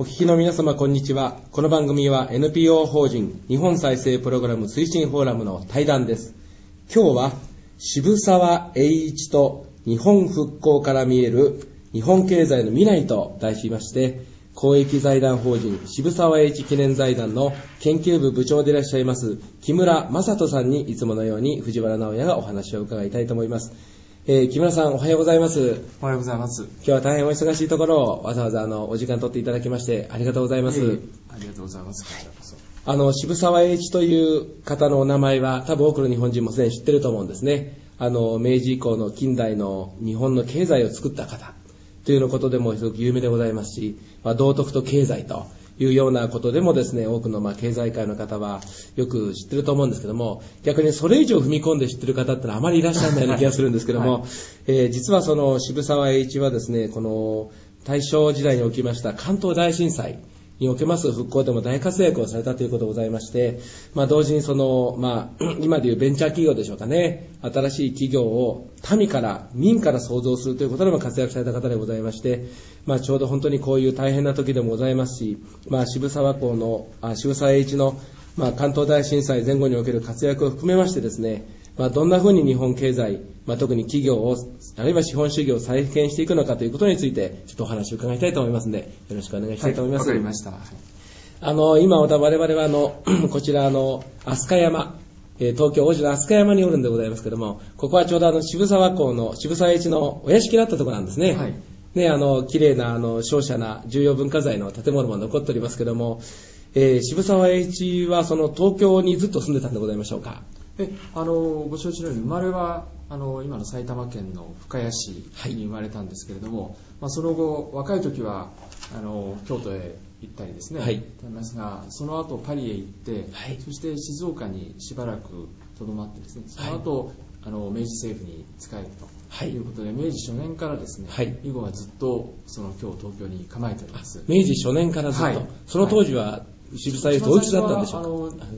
聞きの皆様こんにちは。この番組は NPO 法人日本再生プログラム推進フォーラムの対談です。今日は渋沢栄一と日本復興から見える日本経済の未来と題しまして、公益財団法人渋沢栄一記念財団の研究部部長でいらっしゃいます木村正人さんにいつものように藤原直也がお話を伺いたいと思います。木村さん、おはようございます。 おはようございます。 今日は大変お忙しいところをわざわざお時間取っていただきましてありがとうございます。 ありがとうございます。こちらこそ。 渋沢栄一という方のお名前は多分多くの日本人もすでに知ってると思うんですね。明治以降の近代の日本の経済を作った方というのことでもすごく有名でございますし、道徳と経済というようなことでもですね、多くの経済界の方はよく知ってると思うんですけども、逆にそれ以上踏み込んで知ってる方ってのはあまりいらっしゃらないような気がするんですけども、はい、実はその渋沢栄一はですね、この大正時代に起きました関東大震災におけます復興でも大活躍をされたということでございまして、同時にその、今でいうベンチャー企業でしょうかね、新しい企業を民から創造するということでも活躍された方でございまして、ちょうど本当にこういう大変な時でもございますし、渋沢栄一の、関東大震災前後における活躍を含めましてですね、どんなふうに日本経済、特に企業を、あるいは資本主義を再建していくのかということについて、ちょっとお話を伺いたいと思いますので、よろしくお願いしたいと思います。 わかりました。 今、我々はこちら飛鳥山、東京王子の飛鳥山におるんでございますけども、ここはちょうど渋沢公の渋沢栄一のお屋敷だったところなんですね。はい。綺麗な瀟洒な重要文化財の建物も残っておりますけども、渋沢栄一はその東京にずっと住んでたんでございましょうか。 ご承知のように生まれは今の埼玉県の深谷市に生まれたんですけれども、その後若い時は京都へ行ったりですね、はい、ますが、その後パリへ行って、はい、そして静岡にしばらくとどまってですね、その後、明治政府に仕えるということで、明治初年からですね、はい、以後はずっと今日東京に構えております。 明治初年からずっと、はい、その当時は渋沢栄一おいくつだったんでしょうか。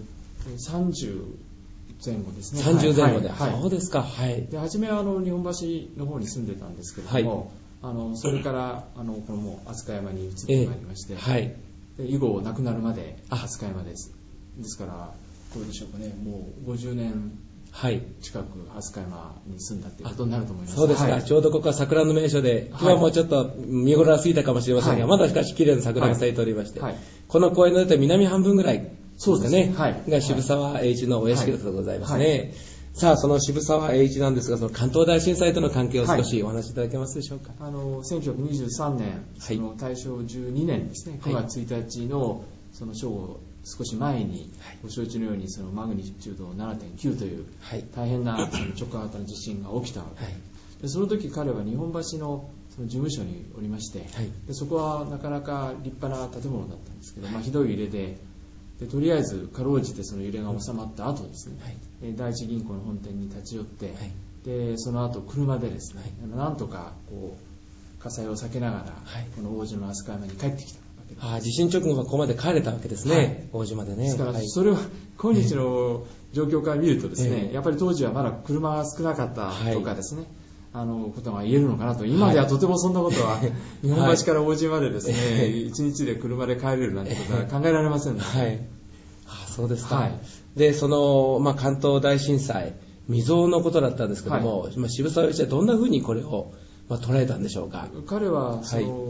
30前後ですね。 30前後で、 はいはい、 そうですか。はい。 で、初めは日本橋の方に住んでたんですけれども、はい、それからこのもう飛鳥山に移ってまいりまして、はい、で以後亡くなるまで飛鳥山です。ですからどうでしょうかね、もう50年近く飛鳥山に住んだということになると思います。 そうですか、はい、ちょうどここは桜の名所で、今日はもうちょっと見頃は過ぎたかもしれませんが、はい、まだしかし綺麗な桜が咲いておりまして、はいはい、この公園の出て南半分ぐらいそうですね、はい、が渋沢栄一のお屋敷だとございますね。はいはい、さあ、その渋沢栄一なんですが、その関東大震災との関係を少しお話しいただけますでしょうか。 1923年、その大正12年ですね、9月1日のその正午少し前に、ご承知のようにそのマグニチュード 7.9 という大変なその直下型の地震が起きたわけで、その時彼は日本橋のその事務所におりまして、でそこはなかなか立派な建物だったんですけど、ひどい揺れでとりあえずかろうじてその揺れが収まった後ですね、第一銀行の本店に立ち寄って、でその後車でですね、なんとかこう火災を避けながら、この王子の飛鳥山に帰ってきたわけです。 地震直後はここまで帰れたわけですね、王子までね。 ですからそれは今日の状況から見るとですね、やっぱり当時はまだ車が少なかったとかですね、ことが言えるのかなと。今ではとてもそんなことは、日本橋から王子までですね、一日で車で帰れるなんてことは考えられませんので、 はい。そうですか。はい、で、その、関東大震災、未曾有のことだったんですけども、渋沢栄一はどんなふうにこれを、捉えたんでしょうか。 彼は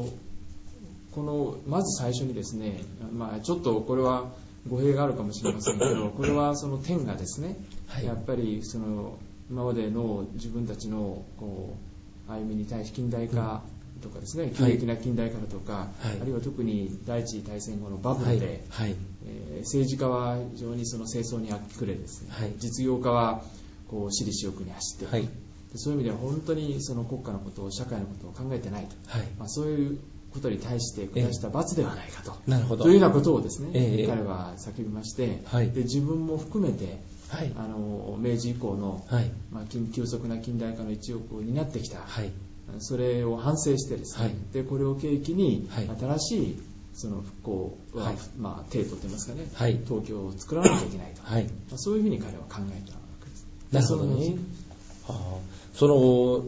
まず最初にですね、ちょっとこれは語弊があるかもしれませんけど、これはその天がですね、やっぱりその今までの自分たちの歩みに対し近代化とかですね、急激な近代化だとか、あるいは特に第一次大戦後のバブルで、政治家は非常にその戦争に明け暮れですね、実業家は私利私欲に走っている、そういう意味では本当にその国家のことを社会のことを考えてないと、そういうことに対して下した罰ではないかと、というようなことをですね、彼は叫びまして、で自分も含めて明治以降の、急速な近代化の一翼を担ってきた、それを反省してですね、でこれを契機に新しいその復興は、帝都といいますかね、東京を作らなきゃいけないと、そういうふうに彼は考えたわけです。 なるほどね。その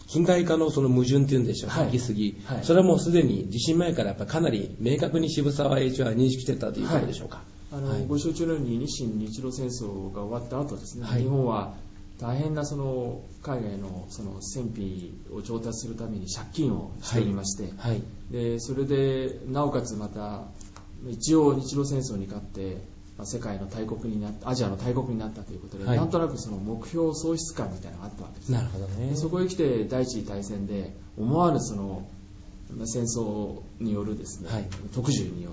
近代化のその矛盾っていうんでしょうか、行き過ぎ、それはもうすでに地震前からやっぱかなり明確に渋沢栄一は認識してたということでしょうか。 ご承知のように日清日露戦争が終わった後ですね、日本は大変なその海外のその戦費を調達するために借金をしておりまして、でそれでなおかつまた一応日露戦争に勝って世界の大国になったアジアの大国になったということで、なんとなくその目標喪失感みたいなのがあったわけです。 なるほどね。 そこへ来て第一次大戦で思わぬその戦争によるですね、特需によって、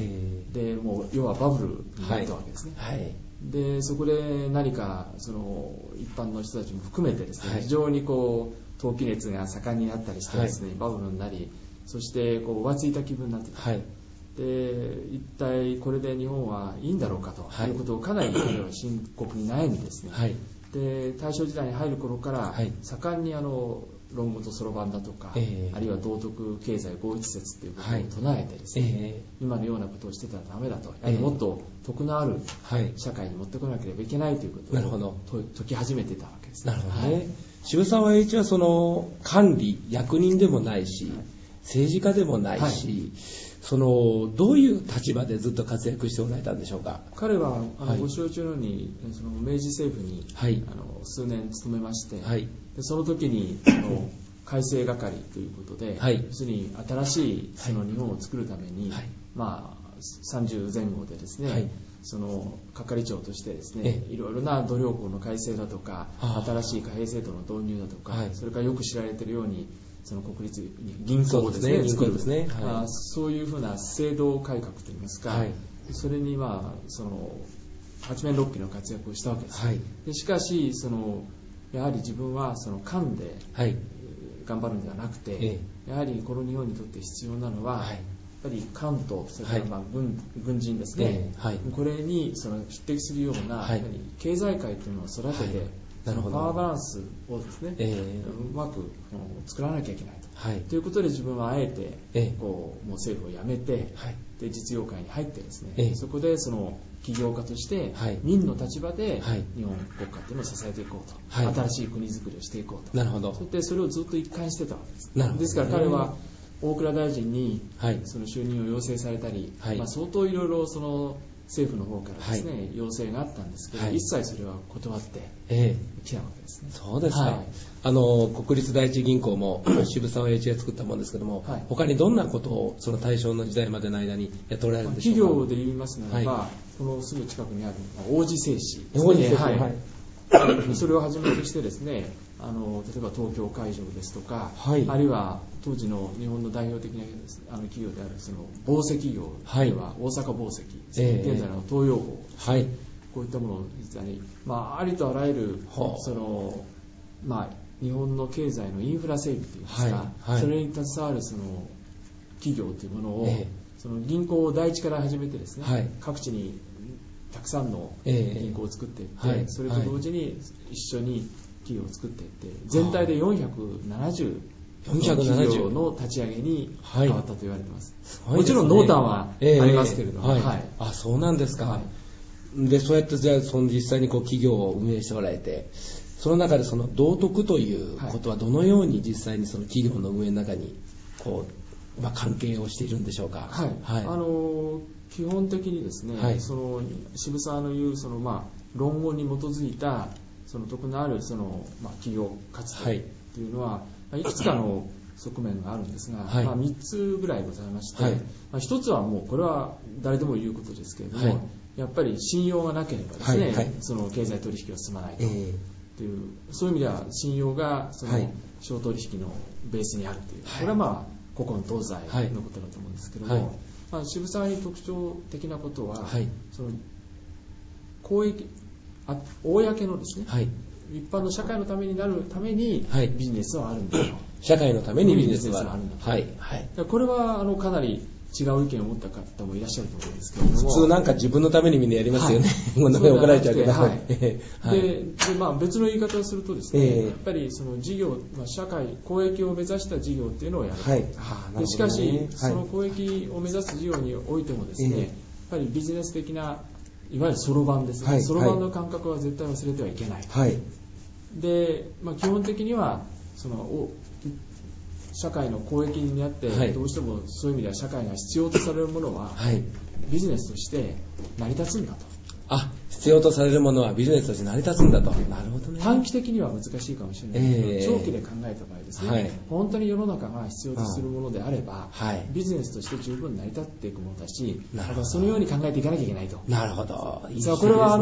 でもう要はバブルになったわけですね。でそこで何かその一般の人たちも含めてですね、非常にこう投機熱が盛んになったりしてですね、バブルになり、そしてこう浮ついた気分になってた。で一体これで日本はいいんだろうかということをかなり彼は深刻に悩んでですね、で大正時代に入る頃から盛んに論語とそろばんだとか、あるいは道徳経済合一説ということを唱えてですね、今のようなことをしてたらダメだと、やはりもっと徳のある社会に持ってこなければいけないということを説き始めてたわけです。 なるほどね。渋沢栄一はその官吏役人でもないし、政治家でもないし、そのどういう立場でずっと活躍しておられたんでしょうか。 彼はご承知のようにその明治政府に、数年勤めまして、でその時に改正係ということで、要するに新しいその日本を作るために、まあ、30前後でですね、その係長としてですね、いろいろな土量法の改正だとか、新しい貨幣制度の導入だとか、それからよく知られているようにその国立銀行をですね、作るですね、そういうふうな制度改革といいますか、それにその八面六臂の活躍をしたわけです。でしかしやはり自分はその官で頑張るんではなくて、やはりこの日本にとって必要なのは、やっぱり官とそれから軍人ですね、これにその匹敵するような、やはり経済界というのを育てて、そのパワーバランスをですね、うまく作らなきゃいけないということで、自分はあえてもう政府を辞めて、で実業界に入ってですね、そこでその起業家として民の立場で日本国家というのを支えていこうと、新しい国づくりをしていこうと、そしてそれをずっと一貫してたわけです。ですから彼は大蔵大臣にその就任を要請されたり、相当いろいろその政府の方からですね、要請があったんですけど、一切それは断ってきたわけですね。 そうですか。国立第一銀行も渋沢栄一が作ったものですけども、他にどんなことをその大正の時代までの間にやっておられるんでしょうか。 企業で言いますならば、このすぐ近くにある王子製紙ですね。それをはじめとしてですね、例えば東京海上ですとか、あるいは当時の日本の代表的な企業であるその紡績業では大阪紡績、現在の東洋紡、こういったものを実はね、ありとあらゆるその日本の経済のインフラ整備といいますか、それに携わるその企業というものを、その銀行を第一から始めてですね、各地にたくさんの銀行を作っていって、それと同時に一緒に企業を作っていって、全体で470企業の立ち上げに変わったと言われています。もちろん濃淡はありますけれども、 そうなんですか。でそうやってじゃあ実際に企業を運営しておられて、その中でその道徳ということはどのように実際にその企業の運営の中に関係をしているんでしょうか。 基本的にですね、その渋沢の言うその論語に基づいたその徳のあるその企業活動というのは、いくつかの側面があるんですが、3つぐらいございまして、1つはもうこれは誰でも言うことですけれども、やっぱり信用がなければですね、その経済取引は進まないという、そういう意味では信用がその商取引のベースにあるという、これは古今東西のことだと思うんですけれども、渋沢に特徴的なことは、その公のですね、一般の社会のためになるためにビジネスはあるんだと。 社会のためにビジネスはあるんだと。これはかなり違う意見を持った方もいらっしゃると思うんですけれども、 普通なんか自分のためにみんなやりますよね。怒られちゃうけど。 で別の言い方をするとですね、やっぱりその事業、社会公益を目指した事業っていうのをやる。でしかしその公益を目指す事業においてもですね、やっぱりビジネス的ないわゆるそろばんですね。そろばんの感覚は絶対忘れてはいけない。で、基本的にはその社会の公益にあって、 はい、 どうしてもそういう意味では社会が必要とされるものは、はい、ビジネスとして成り立つんだと。 必要とされるものはビジネスとして成り立つんだと。なるほどね。 短期的には難しいかもしれないけど、長期で考えた場合ですね、はい、本当に世の中が必要とするものであれば、はい、ビジネスとして十分成り立っていくものだし、そのように考えていかなきゃいけないと。 なるほど。いいですね。 これは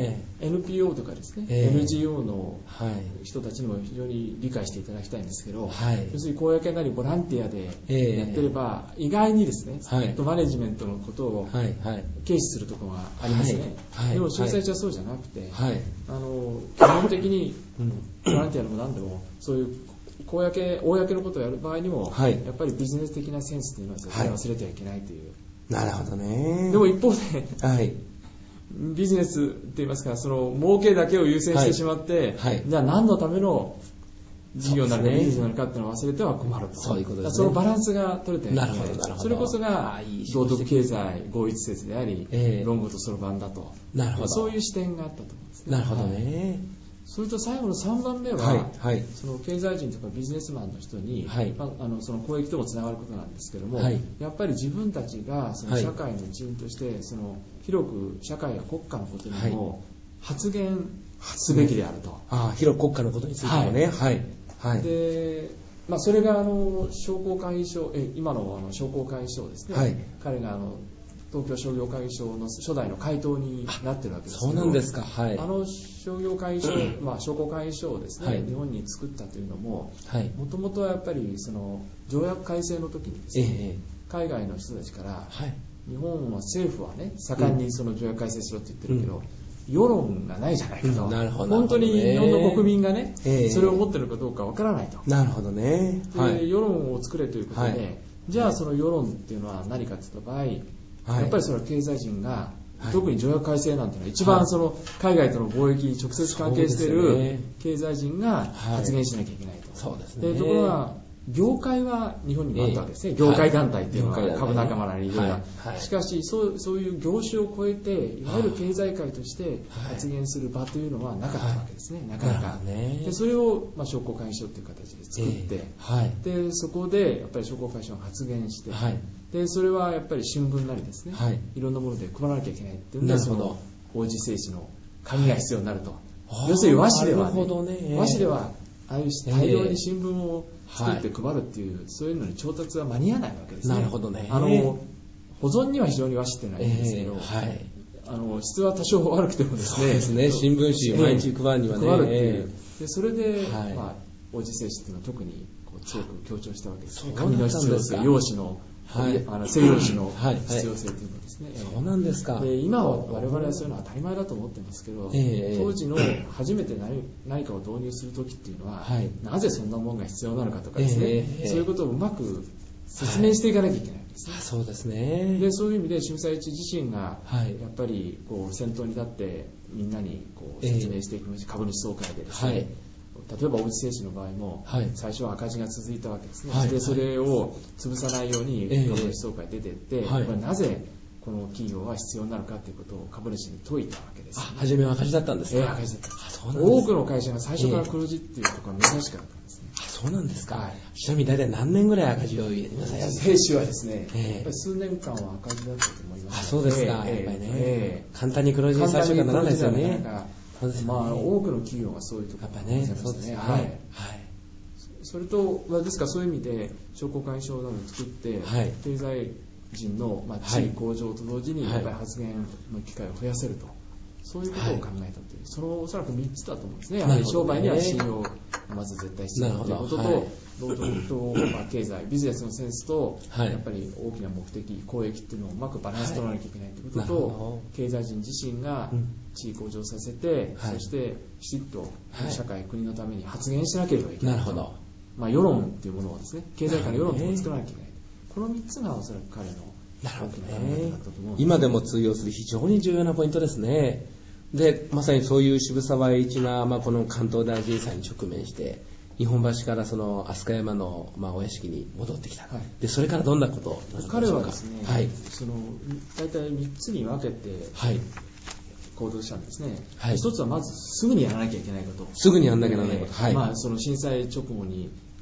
NPO とかですね、NGO の人たちにも非常に理解していただきたいんですけど、はい、要するに公なりボランティアでやってれば、意外にですね、マネジメントのことを軽視するところがありますね。でも震災地はそうじゃなくて、基本的にボランティアでも何でもそういう公のことをやる場合にも、やっぱりビジネス的なセンスというのは絶対忘れてはいけないという。 なるほどね。 でも一方で、ビジネスって言いますか、その儲けだけを優先してしまって、じゃあ何のための事業なのかビジネスなのかっていうのを忘れては困ると。 そういうことですね。 そのバランスが取れてないので、それこそが道徳経済合一説であり、論語とそろばんだと。なるほど。そういう視点があったと思うんですね。 なるほどね。 それと最後の3番目は、その経済人とかビジネスマンの人に、その公益ともつながることなんですけども、やっぱり自分たちがその社会の一員としてその広く社会や国家のことにも発言すべきであると。 広く国家のことについてもね。 で、それが商工会議所、今の商工会議所ですね。彼が東京商業会議所の初代の会頭になってるわけですけど、 そうなんですか。 商業会議所、商工会議所をですね、日本に作ったというのも、もともとはやっぱりその条約改正の時にですね、海外の人たちから、日本は政府はね、盛んにその条約改正しろって言ってるけど、世論がないじゃないかと。本当に日本の国民がね、それを持ってるかどうかわからないと。 なるほどね。 で、世論を作れということで、じゃあその世論っていうのは何かといった場合、やっぱりそれは経済人が、特に条約改正なんていうのは一番その海外との貿易に直接関係している経済人が発言しなきゃいけないと。 そうですね。 ところが業界は日本にもあったわけですね。業界団体っていうのは株仲間なりいろいろな。しかしそういう業種を超えていわゆる経済界として発言する場というのはなかったわけですね。なかなか。でそれを商工会議所という形で作って、でそこでやっぱり商工会議所が発言して、でそれはやっぱり新聞なりですね、いろんなもので配らなきゃいけないっていうんで、その王子製紙の紙が必要になると。要するに和紙では和紙ではああいう大量に新聞を作って配るっていう、そういうのに調達は間に合わないわけですね。 なるほどね。 保存には非常に和紙っていうのはいいんですけど、質は多少悪くてもですね。 そうですね。新聞紙毎日配るにはね。 配るっていう。でそれで、王子製紙っていうのは特に強く強調したわけですね。紙の必要性、用紙の西洋紙の必要性というのですね。 そうなんですか。 今は我々はそういうのは当たり前だと思ってますけど、当時の初めて何かを導入するときっていうのは、なぜそんなものが必要なのかとかですね、そういうことをうまく説明していかなきゃいけないんですね。 そうですね。 でそういう意味で渋沢栄一自身がやっぱり先頭に立ってみんなに説明していく株主総会でですね。例えば王子製紙の場合も、最初は赤字が続いたわけですね。でそれを潰さないように株主総会出ていって、なぜこの企業は必要なのかということを株主に説いたわけです、 初めは赤字だったんですか。 赤字だった。多くの会社が最初から黒字っていうところが珍しかったんですね。 そうなんですか。ちなみに大体何年ぐらい赤字を入れてください。 製紙はですね、やっぱり数年間は赤字だったと思います。 そうですか。やっぱりね、簡単に黒字に最初からならないですよね。 多くの企業がそういうところがありますね。それとですからそういう意味で商工会議所などを作って、経済人の地位向上と同時にやっぱり発言の機会を増やせると、そういうことを考えたという、そのおそらく3つだと思うんですね。やはり商売には信用がまず絶対必要だということと、労働と経済、ビジネスのセンスと、やっぱり大きな目的、公益っていうのをうまくバランス取らなきゃいけないということと、経済人自身が地位向上させて、そしてきちっと社会、国のために発言しなければいけない。 なるほど。 世論というものをですね、経済界の世論というのを作らなきゃいけない。この3つがおそらく彼の大きな考えだったと思うんです。 今でも通用する非常に重要なポイントですね。で、まさにそういう渋沢栄一が、この関東大震災に直面して、日本橋からその飛鳥山の、お屋敷に戻ってきた。で、それからどんなことなんでしょうか。 彼はですね、大体3つに分けて、行動したんですね。一つはまずすぐにやらなきゃいけないこと。 すぐにやらなきゃいけないこと。 その震災直後に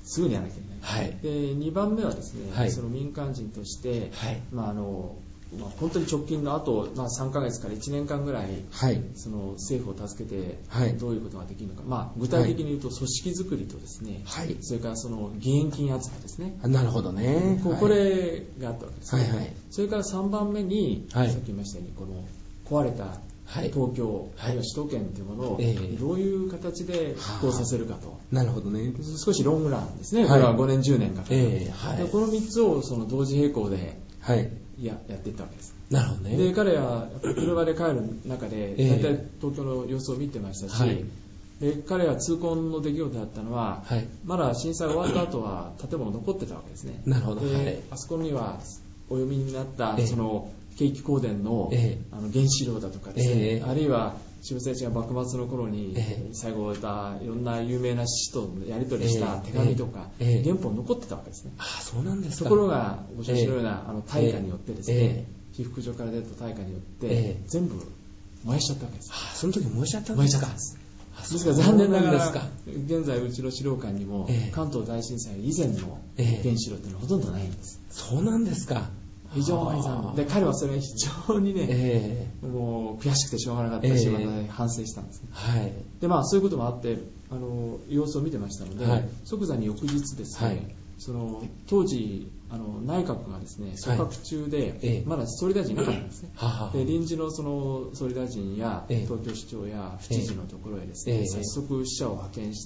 すぐにやらなきゃいけない、 はい、 で2番目はですね、 はい、 その民間人として、 はい、 本当に直近のあと、3ヶ月から1年間ぐらい、 はい、 その政府を助けてどういうことができるのか、具体的に言うと組織づくりとですね、はい、それからその義援金集めですね。 なるほどね。 これがあったわけですね。 はいはい、 それから3番目に、さっき言いましたようにこの壊れた東京、あるいは首都圏というものをどういう形で復興させるかと。 なるほどね。 少しロングランですね。これは5年10年かかる。この3つをその同時並行でやっていったわけです。 なるほどね。 で彼は車で帰る中で大体東京の様子を見てましたし、で彼は痛恨の出来事だったのは、まだ震災終わった後は建物残ってたわけですね。 なるほど。 であそこにはお読みになったその景気光電の原子炉だとかですね、あるいは渋沢栄一が幕末の頃に最後いろんな有名な志士とやり取りした手紙とか原本残ってたわけですね。 そうなんですか。 ところがご承知のような大火によってですね、被服所から出た大火によって全部燃やしちゃったわけです。 その時燃えちゃったんですか。 ですから残念ながら現在うちの資料館にも関東大震災以前の原子炉っていうのはほとんどないんです。 そうなんですか。 非常に残念で、彼はそれが非常にね、もう悔しくてしょうがなかったし、また反省したんですね。でそういうこともあって様子を見てましたので、即座に翌日ですね、その当時内閣がですね組閣中で、まだ総理大臣いなかったんですね。で臨時のその総理大臣や東京市長や府知事のところへですね、早速使者を派遣して、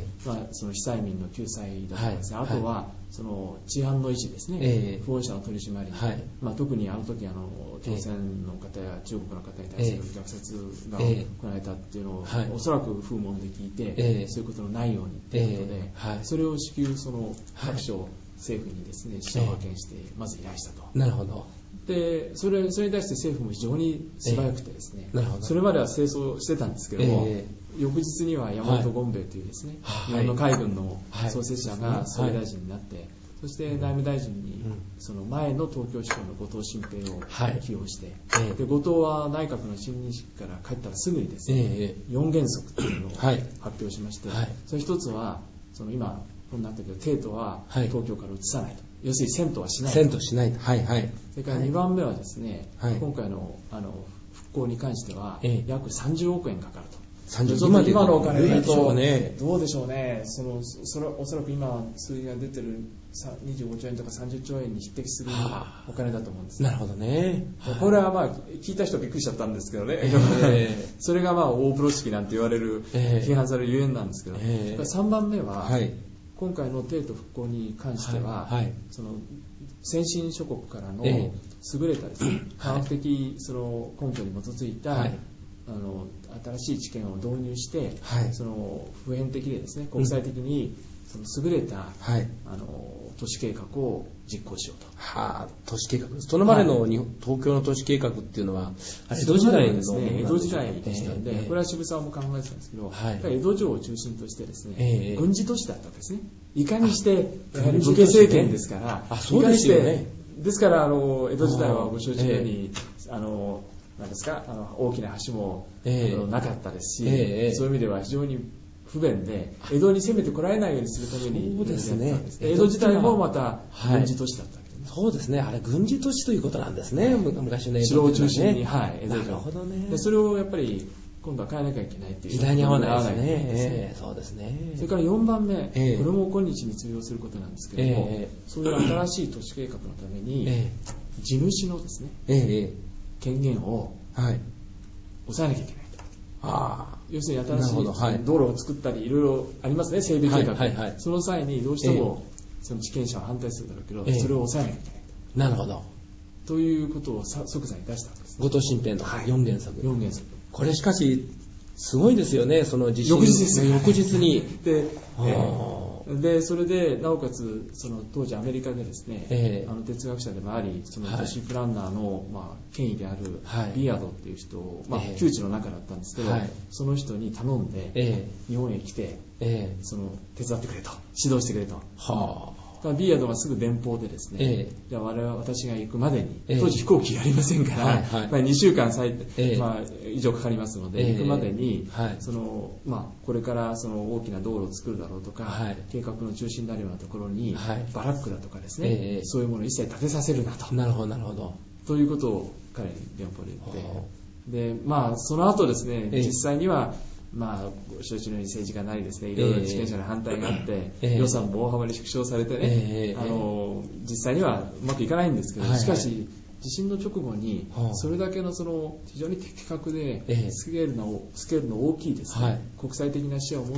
その被災民の救済だとかですね、あとはその治安の維持ですね、不法者の取り締まり、特にあの時朝鮮の方や中国の方に対する虐殺が行われたっていうのを、おそらく風聞で聞いて、そういうことのないようにということで、それを至急その各省政府にですね使者を派遣してまず依頼したと。 なるほど。 でそれに対して政府も非常に素早くてですね、それまでは清掃してたんですけども、翌日には山本権兵衛というですね、日本の海軍の創設者が総理大臣になって、そして内務大臣にその前の東京市長の後藤新平を起用して、で後藤は内閣の親任式から帰ったらすぐにですね、4原則というのを発表しまして、それ一つはその今こうなったけど帝都は東京から移さないと、要するに遷都はしないと。 遷都しないと。それから2番目はですね、今回の復興に関しては約30億円かかると。今のお金だとどうでしょうね。おそらく今数字が出てる25兆円とか30兆円に匹敵するお金だと思うんです。 なるほどね。 これは聞いた人はびっくりしちゃったんですけどね。それが大風呂敷なんて言われる、批判されるゆえんなんですけど、3番目は、今回の帝都復興に関しては、その先進諸国からの優れたですね、科学的その根拠に基づいた新しい知見を導入して、その普遍的でですね、国際的にその優れた、都市計画を実行しようと。 都市計画。そのまでの東京の都市計画っていうのは江戸時代ですね。 江戸時代でしたので、これは渋沢も考えてたんですけど、江戸城を中心としてですね、軍事都市だったわけですね。いかにしてやはり武家政権ですから、 そうですよね。 ですから江戸時代はご承知のように何ですか大きな橋もなかったですし、そういう意味では非常に不便で江戸に攻めてこられないようにするためにそうですね。 江戸自体もまた軍事都市だったわけですね。 そうですね。あれ軍事都市ということなんですね。昔の江戸城を中心に、江戸なるほどね。 でそれをやっぱり今度は変えなきゃいけないっていう時代に合わないですね。そうですね。 それから4番目、これも今日に通用することなんですけども、そういう新しい都市計画のために地主のですね、権限を抑えなきゃいけないと。要するに新しい道路を作ったりいろいろありますね、整備計画。その際にどうしてもその地権者は反対するだろうけど、それを抑えなきゃいけないと。 なるほど。 ということを即座に出したんです。 後藤新平の4原則。これしかしすごいですよね。その地震翌日です翌日にでそれでなおかつその当時アメリカでですね、哲学者でもありその都市プランナーの権威であるビアードっていう人を、旧知の中だったんですけど、その人に頼んで、日本へ来て、その手伝ってくれと、指導してくれと。 ビーヤードがすぐ電報でですね、じゃあ私が行くまでに、当時飛行機ありませんから、2週間以上かかりますので、行くまでに、これからその大きな道路を作るだろうとか、計画の中心になるようなところに、バラックだとかですね、そういうものを一切建てさせるなと。 なるほど、なるほど。 ということを彼に電報で言って、で、その後ですね、実際には、ご承知のように政治家なりですね、いろいろ地権者の反対があって、予算も大幅に縮小されてね、実際にはうまくいかないんですけど、しかし、地震の直後に、それだけの非常に的確で、スケールの大きいですね、国際的な視野を持った、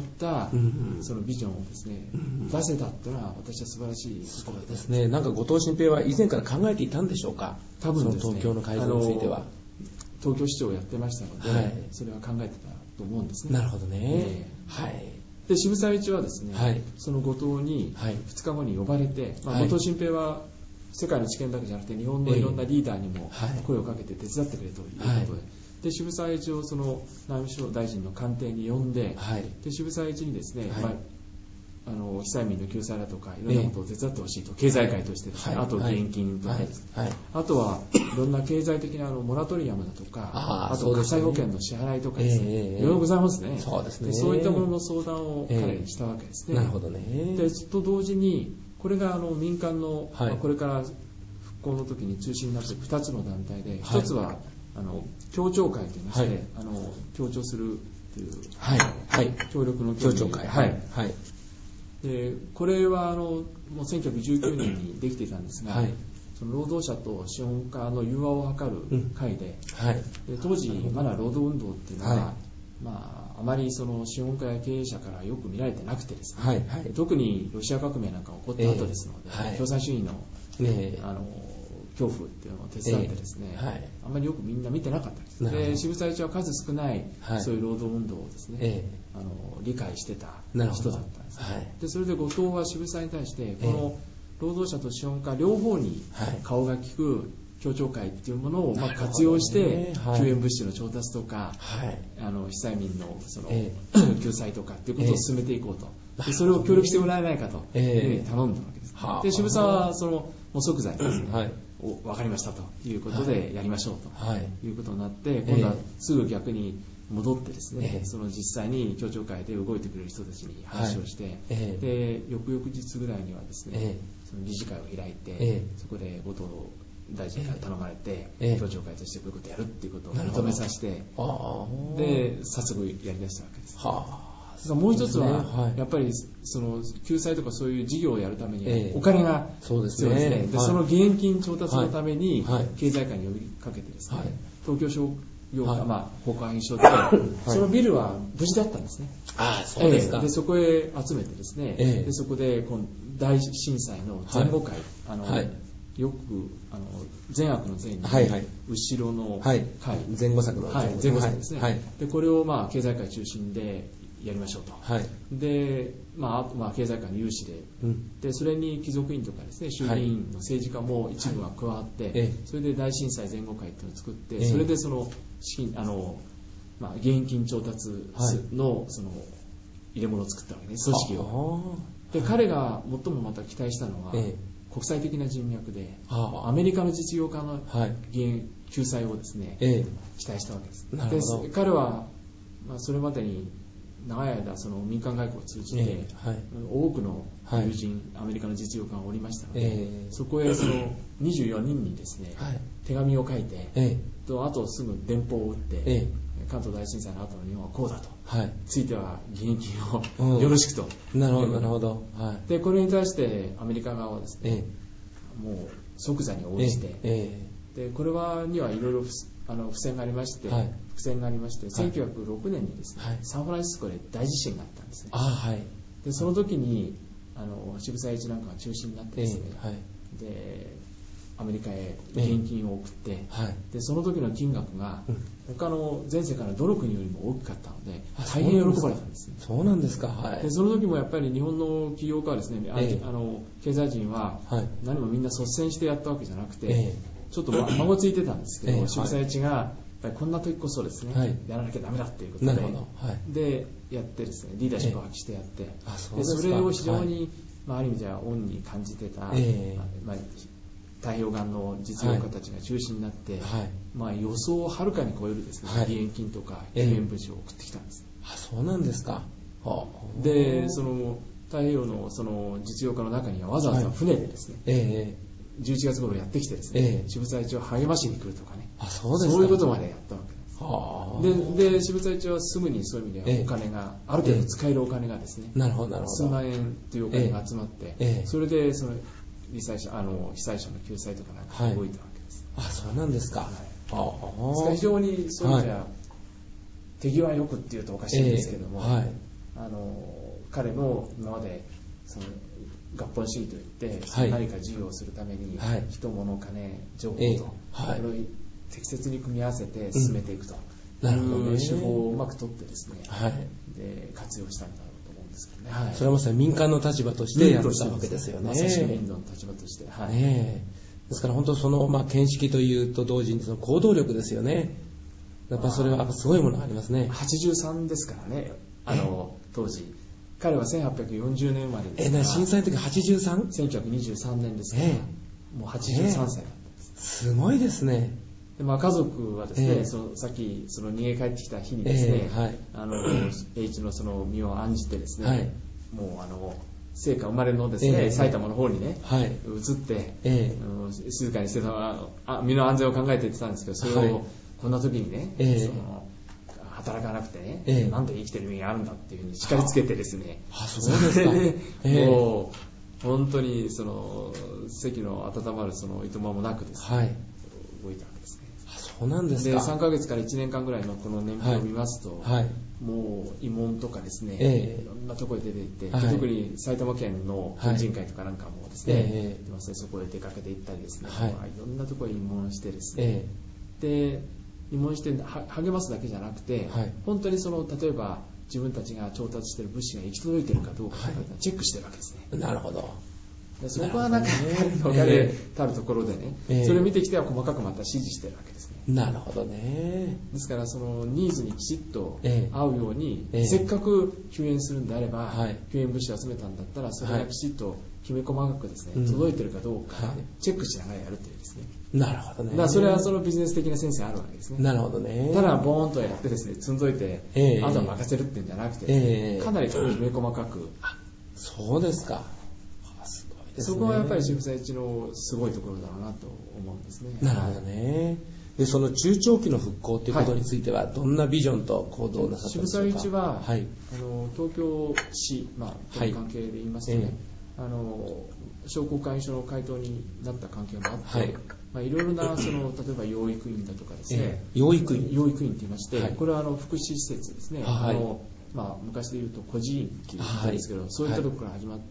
そのビジョンをですね、出せたっていうのは、私は素晴らしいことだと。 ですね。なんか後藤新平は以前から考えていたんでしょうか。 多分ですね、 東京の改造については。 東京市長をやってましたので、それは考えてたと思うんですね。 なるほどね。 で、渋沢栄一はですね、その後藤に2日後に呼ばれて、後藤新平は世界の知見だけじゃなくて日本のいろんなリーダーにも声をかけて手伝ってくれということで、渋沢栄一をその内務省大臣の官邸に呼んで、で渋沢栄一にですね、被災民の救済だとかいろんなことを手伝ってほしいと、経済界としてですね、あと現金とかですね、あとはいろんな経済的なモラトリアムだとか、あと火災保険の支払いとかですね、いろいろございますね。そういったものの相談を彼にしたわけですね。 なるほどね。 でと同時にこれが民間の、これから復興の時に中心になっている2つの団体で、1つは協調会といいまして、協調するという、協力の協調会。でこれはもう1919年にできていたんですが、その労働者と資本家の融和を図る会で、で当時まだ労働運動っていうのは、あまりその資本家や経営者からよく見られてなくてですね、特にロシア革命なんか起こった後ですので、共産主義の、恐怖っていうのを手伝ってですね、あんまりよくみんな見てなかったです。で渋沢栄一は数少ないそういう労働運動をですね、理解してた人だったんです。でそれで後藤は渋沢に対してこの労働者と資本家両方に顔が利く協調会っていうものを活用して救援物資の調達とか、被災民のその救済とかっていうことを進めていこうと、でそれを協力してもらえないかと頼んだわけです。で渋沢はそのもう即座にですね、分かりましたということでやりましょうということになって、今度はすぐ逆に戻ってですね、その実際に協調会で動いてくれる人たちに話をして、で翌々日ぐらいにはですね、その理事会を開いて、そこで後藤大臣から頼まれて、協調会としてこういうことをやるっていうことを認めさせて、で早速やりだしたわけです。もう一つは、やっぱりその救済とかそういう事業をやるためにお金が必要ですね。でその義援金調達のために経済界に呼びかけてですね、東京商業が法科院所で、そのビルは無事だったんですね。 そうですか。 でそこへ集めてですね、でそこで大震災の前後会、よく善悪の善に後ろの会、 前後策の前後策ですね。でこれを経済界中心でやりましょうと。で、経済界の有志で、でそれに貴族院とかですね、衆議院の政治家も一部が加わって、それで大震災前後会っていうのを作って、それでその資金義援金調達のその入れ物を作ったわけです、組織を。で彼が最もまた期待したのは、国際的な人脈で、アメリカの実業家の義援救済をですね、期待したわけです。で彼はそれまでに長い間その民間外交を通じて、多くの友人、アメリカの実業家がおりましたので、そこへその24人にですね、手紙を書いて、あとすぐ電報を打って、関東大震災の後の日本はこうだと、ついては義援金をよろしくと。 なるほどなるほど。 でこれに対してアメリカ側はですね、もう即座に応じて、でこれにはいろいろ付箋がありまして、1906年にですね、サンフランシスコで大地震があったんですね。でその時に渋沢栄一なんかが中心になってですね、でアメリカへ現金を送って、でその時の金額が他の全世界のどの国よりも大きかったので大変喜ばれたんですね。 そうなんですか。 でその時もやっぱり日本の起業家はですね、経済人は何もみんな率先してやったわけじゃなくて、ちょっと孫ついてたんですけど、渋沢栄一がこんな時こそですね、やらなきゃダメだっていうことで、でやってですね、リーダーシップを発揮してやって、でそれを非常にある意味では恩に感じてた、太平洋岸の実業家たちが中心になって、予想をはるかに超えるですね、義援金とか救援物資を送ってきたんです。 そうなんですか。 で、その太平洋のその実業家の中にはわざわざ船でですね、11月頃やってきてですね、渋沢栄一を励ましに来るとかね、そういうことまでやったわけです。で渋沢栄一はすぐにそういう意味ではお金が、ある程度使えるお金がですね、数万円というお金が集まって、それでその被災者の救済とかなんか動いたわけです。 そうなんですか。 非常にそういう意味では手際よくっていうとおかしいんですけども、彼の今までその合本主義といって、何か事業をするために、人物金情報と、これを適切に組み合わせて進めていくという手法をうまく取ってですね、で活用したんだろうと思うんですけどね。 それはまさに民間の立場としてやったわけですよね。 まさしく民の立場として。 ですから本当その見識というと同時にその行動力ですよね。やっぱそれはすごいものがありますね。 83ですからね、当時。彼は1840年生まれですから。 震災の時 83？ 1923年ですから、もう83歳だったんです。 すごいですね。 で家族はですね、さっきその逃げ帰ってきた日にですね、栄一のその身を案じてですね、もう生家生まれのですね、埼玉の方にね、移って、静かにして身の安全を考えて言ってたんですけど、それをこんな時にね、働かなくてね、なんで生きてる意味があるんだっていうふうに叱りつけてですね、もう本当にその席の温まるそのいとまもなくですね、動いたわけですね。 そうなんですか。 で3ヶ月から1年間ぐらいのこの年表を見ますと、もう慰問とかですね、いろんなところへ出て行って、特に埼玉県の婦人会とかなんかもですね、そこへ出かけて行ったりですね、いろんなところへ慰問してですね、で慰問して励ますだけじゃなくて、本当にその例えば自分たちが調達している物資が行き届いているかどうかチェックしてるわけですね。 なるほど。 そこはなんかお金たるところでね、それを見てきては細かくまた指示してるわけですね。 なるほどね。 ですからそのニーズにきちっと合うように、せっかく救援するんであれば、救援物資を集めたんだったらそれがきちっときめ細かくですね、届いてるかどうかチェックしながらやるというですね。 なるほどね。 だからそれはそのビジネス的なセンスがあるわけですね。 なるほどね。 ただボーンとやってですね、積んどいて、あとは任せるっていうんじゃなくて、かなりきめ細かく。 そうですか。 そこはやっぱり渋沢栄一のすごいところだろうなと思うんですね。 なるほどね。でその中長期の復興ということについては、どんなビジョンと行動をなさったんでしょうか。 渋沢栄一は、東京市、という関係で言いますとね、商工会議所の会頭になった関係もあって、いろいろなその例えば養育院だとかですね、養育院って言いまして、これは福祉施設ですね。昔で言うと孤児院っていうんですけど、そういったところから始まって、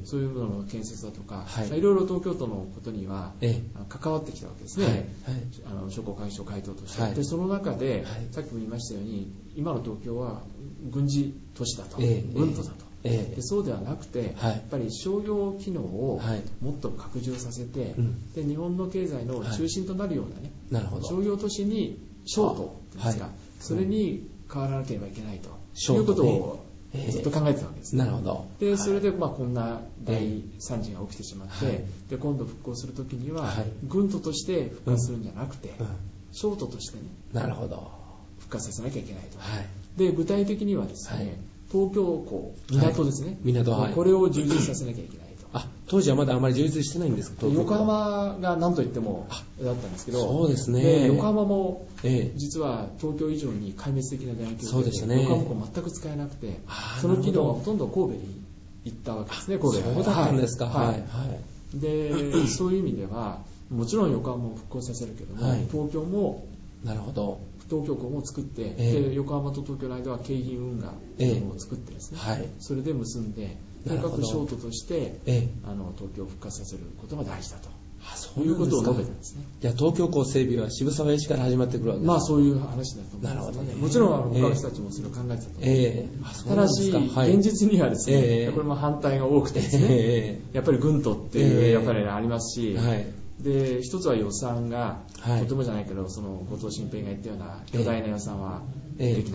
そういうものの建設だとか、いろいろ東京都のことには関わってきたわけですね。商工会議所会頭として。でその中で、さっきも言いましたように、今の東京は軍事都市だと、軍都だと。でそうではなくて、やっぱり商業機能をもっと拡充させて、で日本の経済の中心となるようなね、商業都市に商都ですか、それに変わらなければいけないということをずっと考えてたわけですね。 なるほど。 でそれでこんな大惨事が起きてしまって、で今度復興するときには、軍都として復活するんじゃなくて、商都としてね、 なるほど、 復活させなきゃいけないと。で具体的にはですね、東京港、港ですね、これを充実させなきゃいけないと。 当時はまだあまり充実してないんですか。 横浜が何と言ってもだったんですけど、 そうですね。 横浜も実は東京以上に壊滅的な打撃を受けて、横浜港全く使えなくて、その機能はほとんど神戸に行ったわけですね。神戸。 そうだったんですか。 でそういう意味ではもちろん横浜も復興させるけども、東京もなるほど。 東京港も作って、で横浜と東京の間は京浜運河を作ってですね、それで結んで、とにかく商都として、東京を復活させることが大事だと。そういうことを述べたんですね。 じゃあ東京港整備は渋沢栄一から始まってくるわけですか。 そういう話だと思います。なるほどね。もちろん他の人たちもそれを考えてたと思います。ただし、現実にはですね、これも反対が多くてですね、やっぱり軍都っていうやっぱりありますし、で一つは予算が、とてもじゃないけど、その後藤新平が言ったような巨大な予算はできないと。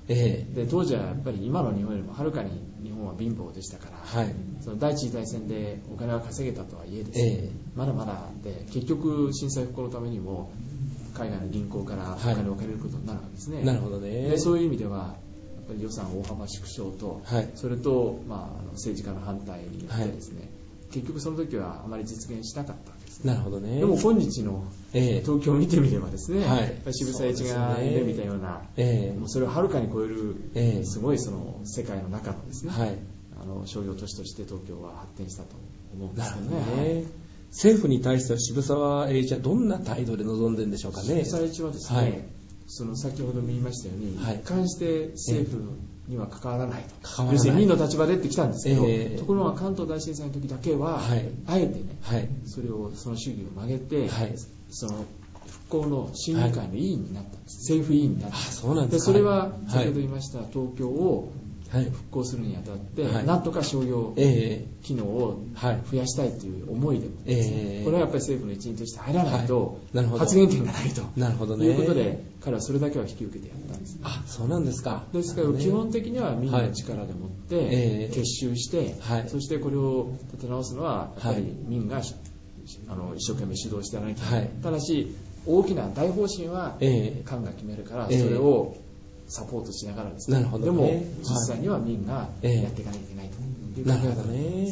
で当時はやっぱり今の日本よりもはるかに日本は貧乏でしたから、その第一次大戦でお金は稼げたとはいえですね、まだまだで結局震災復興のためにも海外の銀行からお金を借りることになるわけですね。 なるほどね。 でそういう意味ではやっぱり予算大幅縮小と、それと、政治家の反対によってですね、結局その時はあまり実現しなかったわけですね。 なるほどね。 でも今日の東京を見てみればですね、渋沢栄一が夢見たような、もうそれをはるかに超える、すごいその世界の中のですね、商業都市として東京は発展したと思うんですけどね。 政府に対しては渋沢栄一はどんな態度で臨んでるんでしょうかね。 渋沢栄一はですね、その先ほども言いましたように、一貫して政府には関わらないと、要するに任の立場でってきたんですけど、ところが関東大震災の時だけは、あえてね、その主義を曲げて、その復興の審議会の委員になったんです。政府委員になったんです。 そうなんですか。 でそれは先ほど言いました東京を復興するにあたって、なんとか商業機能を増やしたいという思いでもですね、これはやっぱり政府の一員として入らないと発言権がないということで、彼はそれだけは引き受けてやったんです。 そうなんですか。 ですから基本的には民の力でもって結集して、そしてこれを立て直すのはやっぱり民が一生懸命主導してやらなきゃいけない。ただし大きな大方針は官が決めるから、それをサポートしながらですね、でも実際には民がやっていかなきゃいけないという考え方です。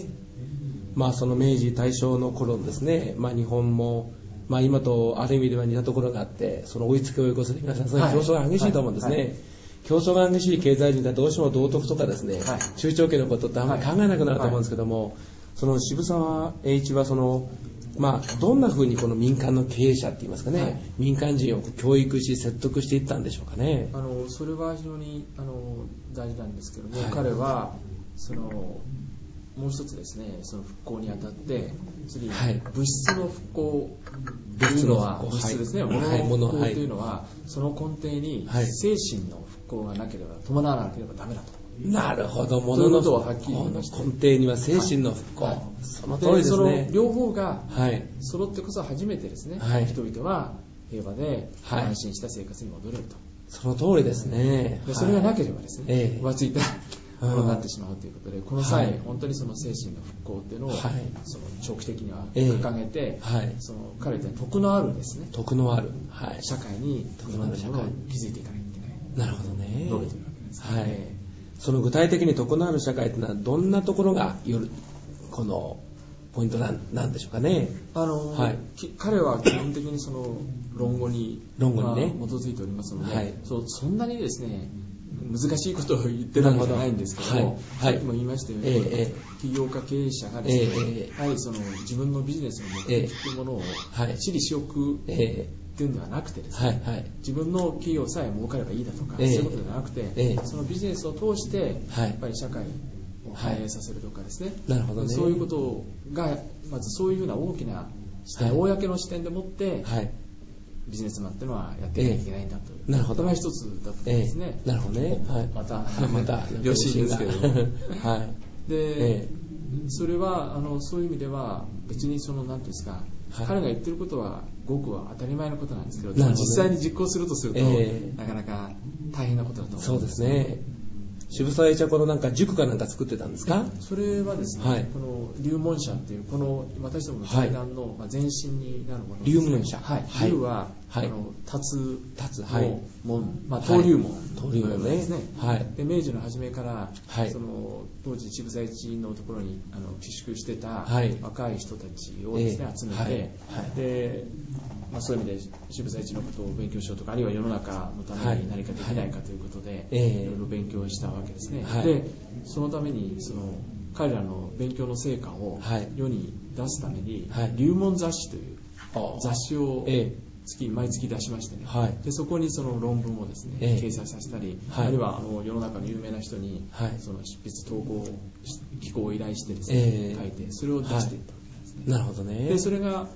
その明治大正の頃ですね、日本も、今とある意味では似たところがあって、その追いつけ追い越せで皆さんそういう競争が激しいと思うんですね。競争が激しい経済人はどうしても道徳とかですね、中長期のことってあんまり考えなくなると思うんですけども、その渋沢栄一はそのどんな風にこの民間の経営者って言いますかね、民間人を教育し説得していったんでしょうかね。 それは非常に大事なんですけども、彼はもう一つですね、その復興にあたって次に物質の復興というのは、物質ですね、物の復興というのは、その根底に精神の復興がなければ伴わなければダメだと。 なるほど、物の復興の根底には精神の復興、その通りですね。 その両方が揃ってこそ初めてですね、人々は平和で安心した生活に戻れると。 その通りですね。 でそれがなければですね、浮ついたものになってしまうということで、この際、本当にその精神の復興っていうのを、その長期的には掲げて、その彼って徳のあるですね、 徳のある、 社会に徳のあるものを築いていかなきゃいけない。 なるほどね。 述べているわけです。 その具体的に徳のある社会というのはどんなところがこのポイントなんでしょうかね。 彼は基本的にその論語に基づいておりますので、そんなにですね難しいことを言ってるわけじゃないんですけども、さっきも言いましたように、起業家経営者がですね、やはりその自分のビジネスの目的というものを私利私欲っていうんではなくてですね、自分の企業さえ儲かればいいだとか、そういうことではなくて、そのビジネスを通してやっぱり社会を反映させるとかですね、そういうことがまずそういうふうな大きな視点、公の視点でもってビジネスマンっていうのはやっていかなきゃいけないんだという、これが一つだと思うんですね。 なるほどね。 またよろしいんですけれども、でそれはそういう意味では別にその何ていうんですか、彼が言ってることはごくは当たり前のことなんですけど、実際に実行するとすると、なかなか大変なことだと思うんです。 そうですね。渋沢栄一はこのなんか塾かなんか作ってたんですか？ それはですね、この龍門社っていうこの私どもの財団の前身になるものです。 龍門社。 龍は立つの門、登竜門ですね。で明治の初めからその当時渋沢栄一のところに寄宿してた若い人たちをですね集めて、でそういう意味で渋沢栄一のことを勉強しようとか、あるいは世の中のために何かできないかということでいろいろ勉強したわけですね。でそのためにその彼らの勉強の成果を世に出すために龍門雑誌という雑誌を毎月出しましてね、でそこにその論文をですね掲載させたり、あるいは世の中の有名な人にその執筆投稿寄稿を依頼してですね書いてそれを出していった。 なるほどね。 でそれが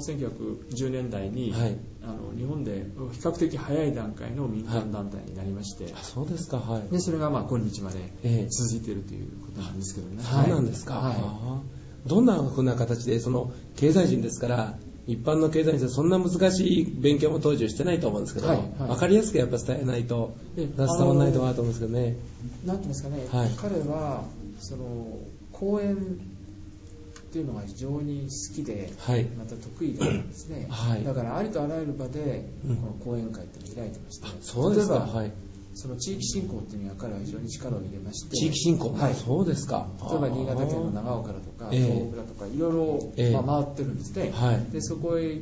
1910年代に、日本で比較的早い段階の民間団体になりまして、 そうですか。 でそれが今日まで続いているということなんですけどね。 そうなんですか。どんなふうな形でその経済人ですから一般の経済人はそんな難しい勉強も当時はしてないと思うんですけど、分かりやすくやっぱ伝えないと伝わらないところだと思うんですけどね。 なんて言いますかね、彼はその講演っていうのが非常に好きで、また得意なんですね。だからありとあらゆる場でこの講演会っていうのを開いてまして、例えばその地域振興っていうのは彼は非常に力を入れまして、 地域振興、そうですか。 例えば新潟県の長岡だとか東北だとかいろいろ回ってるんですね。でそこへ行って、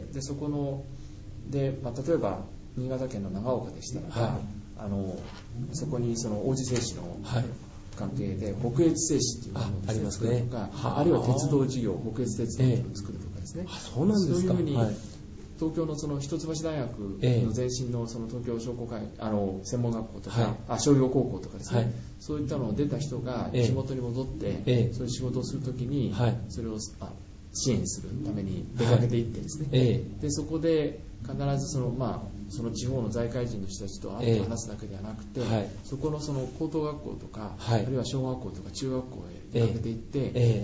でそこので、例えば新潟県の長岡でしたらば、そこにその王子製紙の関係で北越製紙っていうものを作るとか、あるいは鉄道事業、北越鉄道を作るとかですね。 そうなんですか。 そういうふうに東京のその一橋大学の前身のその東京商工会専門学校とか、商業高校とかですね、そういったのを出た人が地元に戻って、そういう仕事をするときに、それを支援するために出かけていってですね、でそこで必ずその地方の財界人の人たちと会って話すだけではなくて、そこのその高等学校とか、あるいは小学校とか中学校へ出かけていって、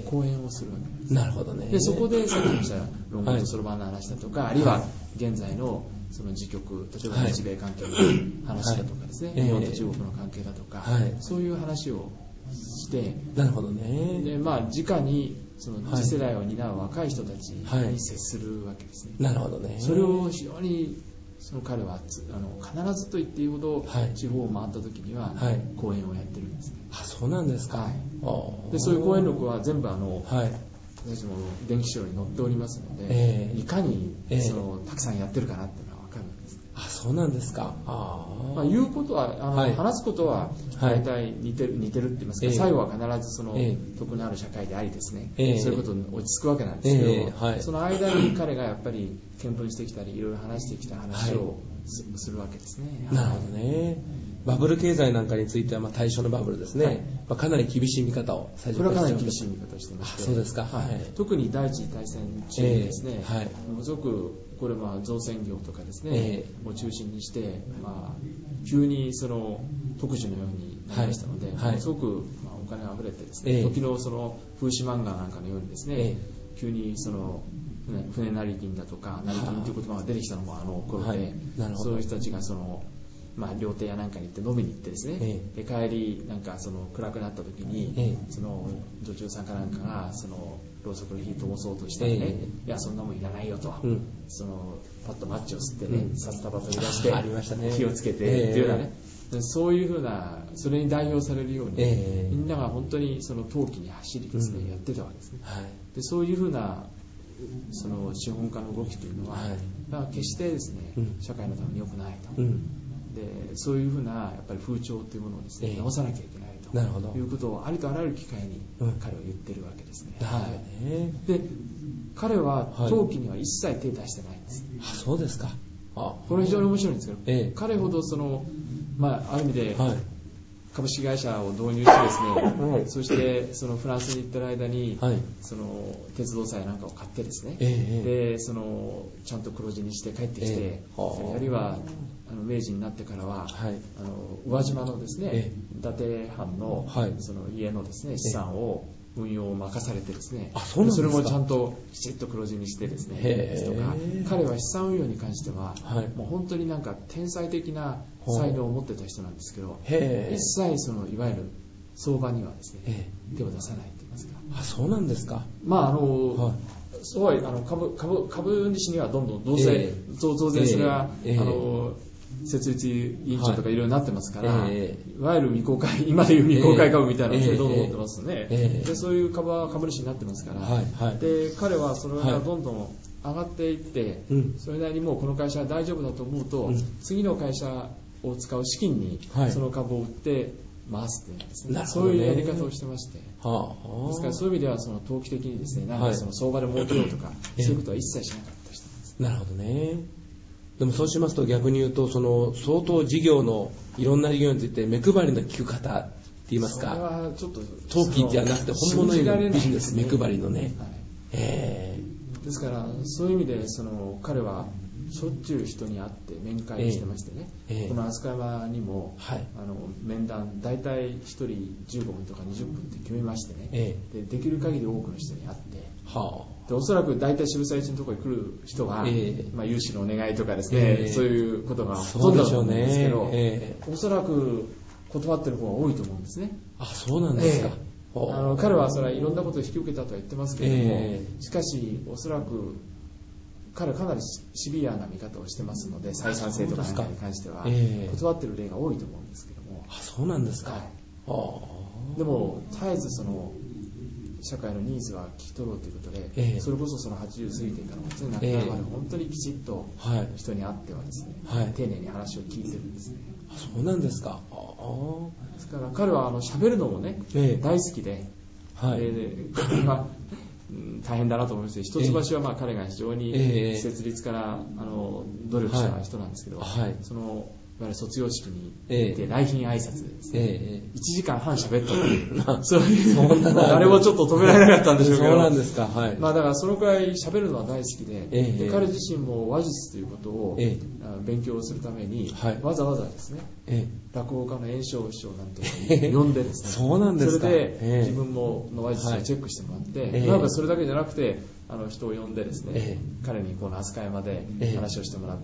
講演をするわけです。 なるほどね。 でそこでさっき言った論語とそろばんの話だとか、あるいは現在のその時局、例えば日米関係の話だとかですね、日本と中国の関係だとか、そういう話をして、 なるほどね。 で直にその次世代を担う若い人たちに接するわけですね。 なるほどね。 それを非常にその彼は必ずと言っていいほど地方を回った時には講演をやってるんですね。 そうなんですか。 でそういう講演録は全部私も電気資料に載っておりますので、いかにたくさんやってるかなっていうのは分かるんです。 そうなんですか。 言うことは話すことは大体似てるって言いますか、最後は必ずその徳のある社会でありですね、そういうことに落ち着くわけなんですけど、その間に彼がやっぱり見聞してきたりいろいろ話してきた話をするわけですね。 なるほどね。バブル経済なんかについては大正のバブルですね、かなり厳しい見方を最初からしています。これはかなり厳しい見方をしていまして、 そうですか。 特に第一次大戦中にですね、ものすごくこれ造船業とかですね、を中心にして、急にその特需のようになりましたので、ものすごくお金が溢れてですね、時のその風刺漫画なんかのようにですね、急にその船成金だとか成金という言葉が出てきたのも頃で、そういう人たちがその料亭やなんかに行って飲みに行ってですね、で帰りなんかその暗くなった時に、その女中さんかなんかがそのろうそくの火灯そうとしたらね、いやそんなもんいらないよと、そのパッとマッチを吸ってね、札束取り出して火をつけてっていうようなね、そういうふうなそれに代表されるように、みんなが本当にその陶器に走りですね、やってたわけですね。でそういうふうなその資本家の動きというのは、決してですね、社会のために良くないと。でそういうふうなやっぱり風潮というものをですね、直さなきゃいけないということをありとあらゆる機会に彼は言ってるわけですね。で彼は陶器には一切手出してないんです。 そうですか。 これは非常に面白いんですけど、彼ほどそのある意味で株式会社を導入してですね、そしてそのフランスに行ってる間に、その鉄道祭なんかを買ってですね、でそのちゃんと黒字にして帰ってきて、あるいは明治になってからは、宇和島のですね、伊達藩のその家のですね資産を運用を任されてですね、それもちゃんときちっと黒字にしてですね、ですとか、彼は資産運用に関しては、もう本当になんか天才的な才能を持ってた人なんですけど、一切そのいわゆる相場にはですね、手を出さないと言いますか。 そうなんですか。 すごい株主にはどんどん当然それは設立委員長とかいろいろなってますから、いわゆる未公開、今でいう未公開株みたいなのをどんどん持ってますね。でそういう株は株主になってますから、で彼はそれがどんどん上がっていって、それなりにもうこの会社は大丈夫だと思うと、次の会社を使う資金にその株を売って回すっていうんですね。そういうやり方をしてまして、ですからそういう意味ではその投機的にですね、なんかその相場で儲けようとか、そういうことは一切しなかった人なんです。 なるほどね。でもそうしますと逆に言うと、その相当事業のいろんな事業について目配りの利く方って言いますか、 それはちょっと投機じゃなくて本物のビジネス、目配りのね。 ですからそういう意味でその彼はしょっちゅう人に会って面会してましてね、この飛鳥山にも、面談大体1人15分とか20分って決めましてね、できる限り多くの人に会って、でおそらく大体渋沢栄一のところに来る人は、融資のお願いとかですね、そういうことがほとんどだと思うんですけど、おそらく断ってる方が多いと思うんですね。 そうなんですか。 彼はそれはいろんなことを引き受けたとは言ってますけれども、しかしおそらく彼はかなりシビアな見方をしてますので、採算性とかに関しては断ってる例が多いと思うんですけども。 そうなんですか。 でも絶えずその社会のニーズは聞き取ろうということで、それこそその80過ぎてからですね、亡くなるまで本当にきちっと人に会ってはですね、丁寧に話を聞いてるんですね。 そうなんですか。 ですから彼は喋るのもね、大好きで、大変だなと思いまして、一橋は彼が非常に設立から努力した人なんですけど、そのいわゆる卒業式に行って来賓挨拶でですね、1時間半喋ったというそういう誰もちょっと止められなかったんでしょうけど、 そうなんですか。 だからそのくらい喋るのは大好きで、彼自身も話術ということを勉強するために、わざわざですね、落語家の圓生師匠なんていうのを呼んでですね、 そうなんですか。 それで自分もの話術をチェックしてもらって、なんかそれだけじゃなくて人を呼んでですね、彼にこの飛鳥山で話をしてもらって、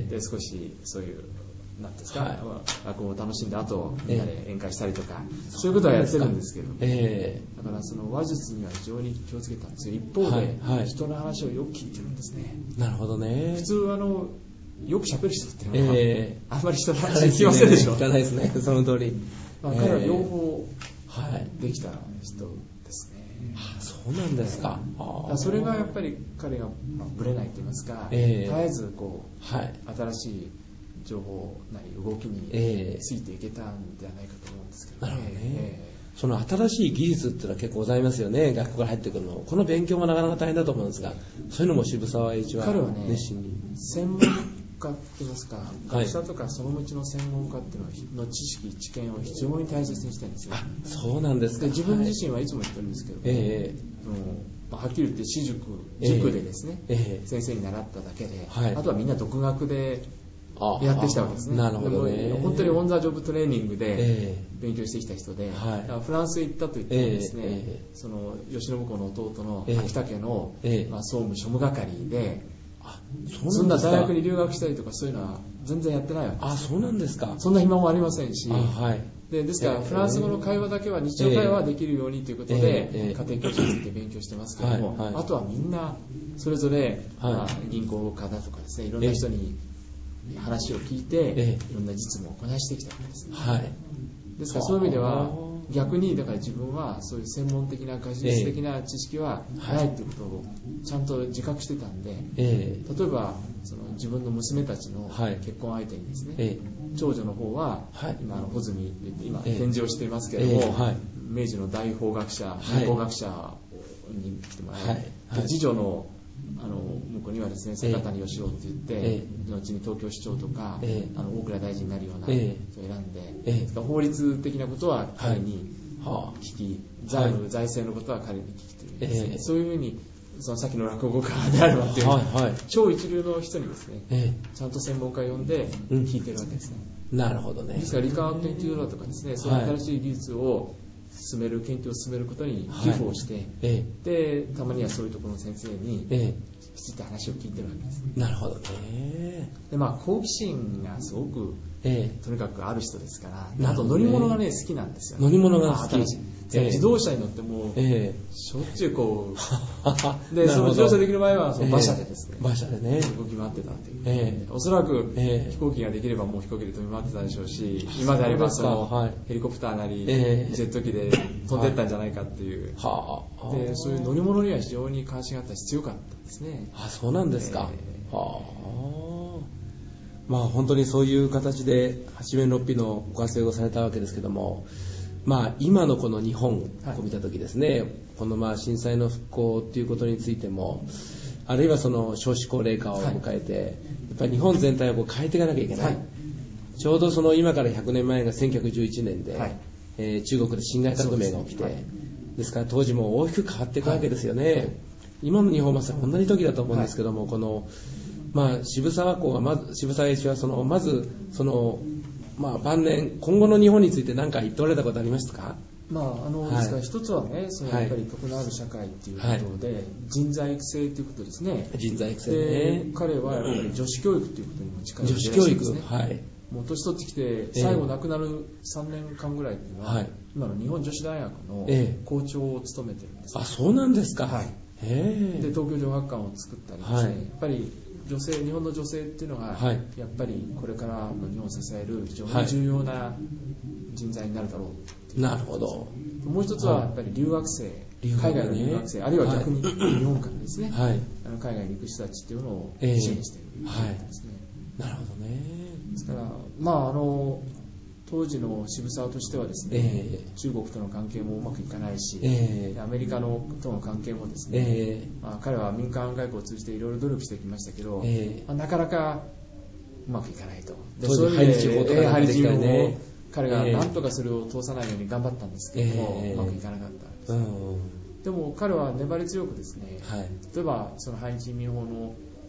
で少しそういうなんですか、落語を楽しんだ後みんなで宴会したりとか、そういうことはやってるんですけど、だからその話術には非常に気をつけたんですよ。一方で、人の話をよく聞いてるんですね。 なるほどね。 普通よく喋る人っていうのは、あんまり人の話聞きませんでしょ。 聞かないですね。その通り。 彼は両方できた人ですね。 そうなんですか。 それがやっぱり彼がぶれないと言いますか、絶えず新しい情報なり動きについていけたんではないかと思うんですけどね。 その新しい技術っていうのは結構ございますよね。学校から入ってくるの。この勉強もなかなか大変だと思うんですが、そういうのも渋沢栄一は熱心に。 専門家って言いますか、学者とかその道の専門家っていうのは知識、知見を非常に大切にしてるんですよ。 そうなんですか。 自分自身はいつも言ってるんですけど、はっきり言って塾でですね、先生に習っただけで、あとはみんな独学でやってきたわけですね。 なるほどね。 本当にオンザジョブトレーニングで勉強してきた人で、フランスへ行ったと言ってもですね、その慶喜公の弟の秋田家の総務庶務係で、そんな大学に留学したりとかそういうのは全然やってないわけです。 そうなんですか。 そんな暇もありませんし、ですからフランス語の会話だけは日常会話はできるようにということで、家庭教師について勉強してますけども、あとはみんなそれぞれ銀行家だとかですね、いろんな人に話を聞いて、いろんな実務をこなしてきたわけですね。ですからそういう意味では逆にだから自分はそういう専門的な学術的な知識はないということをちゃんと自覚してたんで、例えばその自分の娘たちの結婚相手にですね、長女の方は今穂積今展示をしていますけれども、明治の大法学者、民法学者に来てもらい、次女の向こうにはですね、坂谷義郎って言って、後に東京市長とか大蔵大臣になるような人を選んで、法律的なことは彼に聞き、財政のことは彼に聞きというですね、そういうふうにその先の落語家であるわっていう超一流の人にですね、ちゃんと専門家を呼んで聞いてるわけですね。 なるほどね。 ですから理化学研究だとかですね、そういう新しい技術を研究を進めることに寄付をして、でたまにはそういうところの先生にきちっと話を聞いてるわけです。 なるほどね。 で好奇心がすごくとにかくある人ですから、あと乗り物がね好きなんですよね。 乗り物が好き。 自動車に乗ってもしょっちゅうこうでその自動車できる前はその馬車でですね、 馬車でね動き回ってたっていう、おそらく飛行機ができればもう飛行機で飛び回ってたでしょうし、今であればそのヘリコプターなりジェット機で飛んでったんじゃないかっていう、でそういう乗り物には非常に関心があったし強かったんですね。 そうなんですか。本当にそういう形で八面六臂のご活躍をされたわけですけども、今のこの日本を見たときですね、この震災の復興ということについても、あるいはその少子高齢化を迎えて、やっぱり日本全体を変えていかなきゃいけない。ちょうどその今から100年前が1911年で、中国で辛亥革命が起きて、ですから当時も大きく変わっていくわけですよね。今の日本はこんなに時だと思うんですけども、この渋沢公が渋沢栄一はまず晩年今後の日本について何か言っておられたことありますか？ ですから一つはね、やっぱり徳のある社会っていうことで、人材育成ということですね。 人材育成ね。 彼はやっぱり女子教育ということにも力を入れてるんですね。女子教育、はい。もう年取ってきて最後亡くなる3年間ぐらいっていうのは、今の日本女子大学の校長を務めてるんです、 あ、そうなんですか。 はい。で東京女学館を作ったりですね、やっぱり日本の女性っていうのが、やっぱりこれからの日本を支える非常に重要な人材になるだろう。 なるほど。 もう一つはやっぱり留学生、海外の留学生、あるいは逆に日本からですね、海外に行く人たちっていうのを支援しているですね。 なるほどね。 ですから当時の渋沢としてはですね、中国との関係もうまくいかないし、アメリカとの関係もですね、彼は民間外交を通じていろいろ努力してきましたけど、なかなかうまくいかないと。 でそういう排日法とか排日法を彼が何とかそれを通さないように頑張ったんですけども、うまくいかなかったんです。でも彼は粘り強くですね、例えばその排日民法の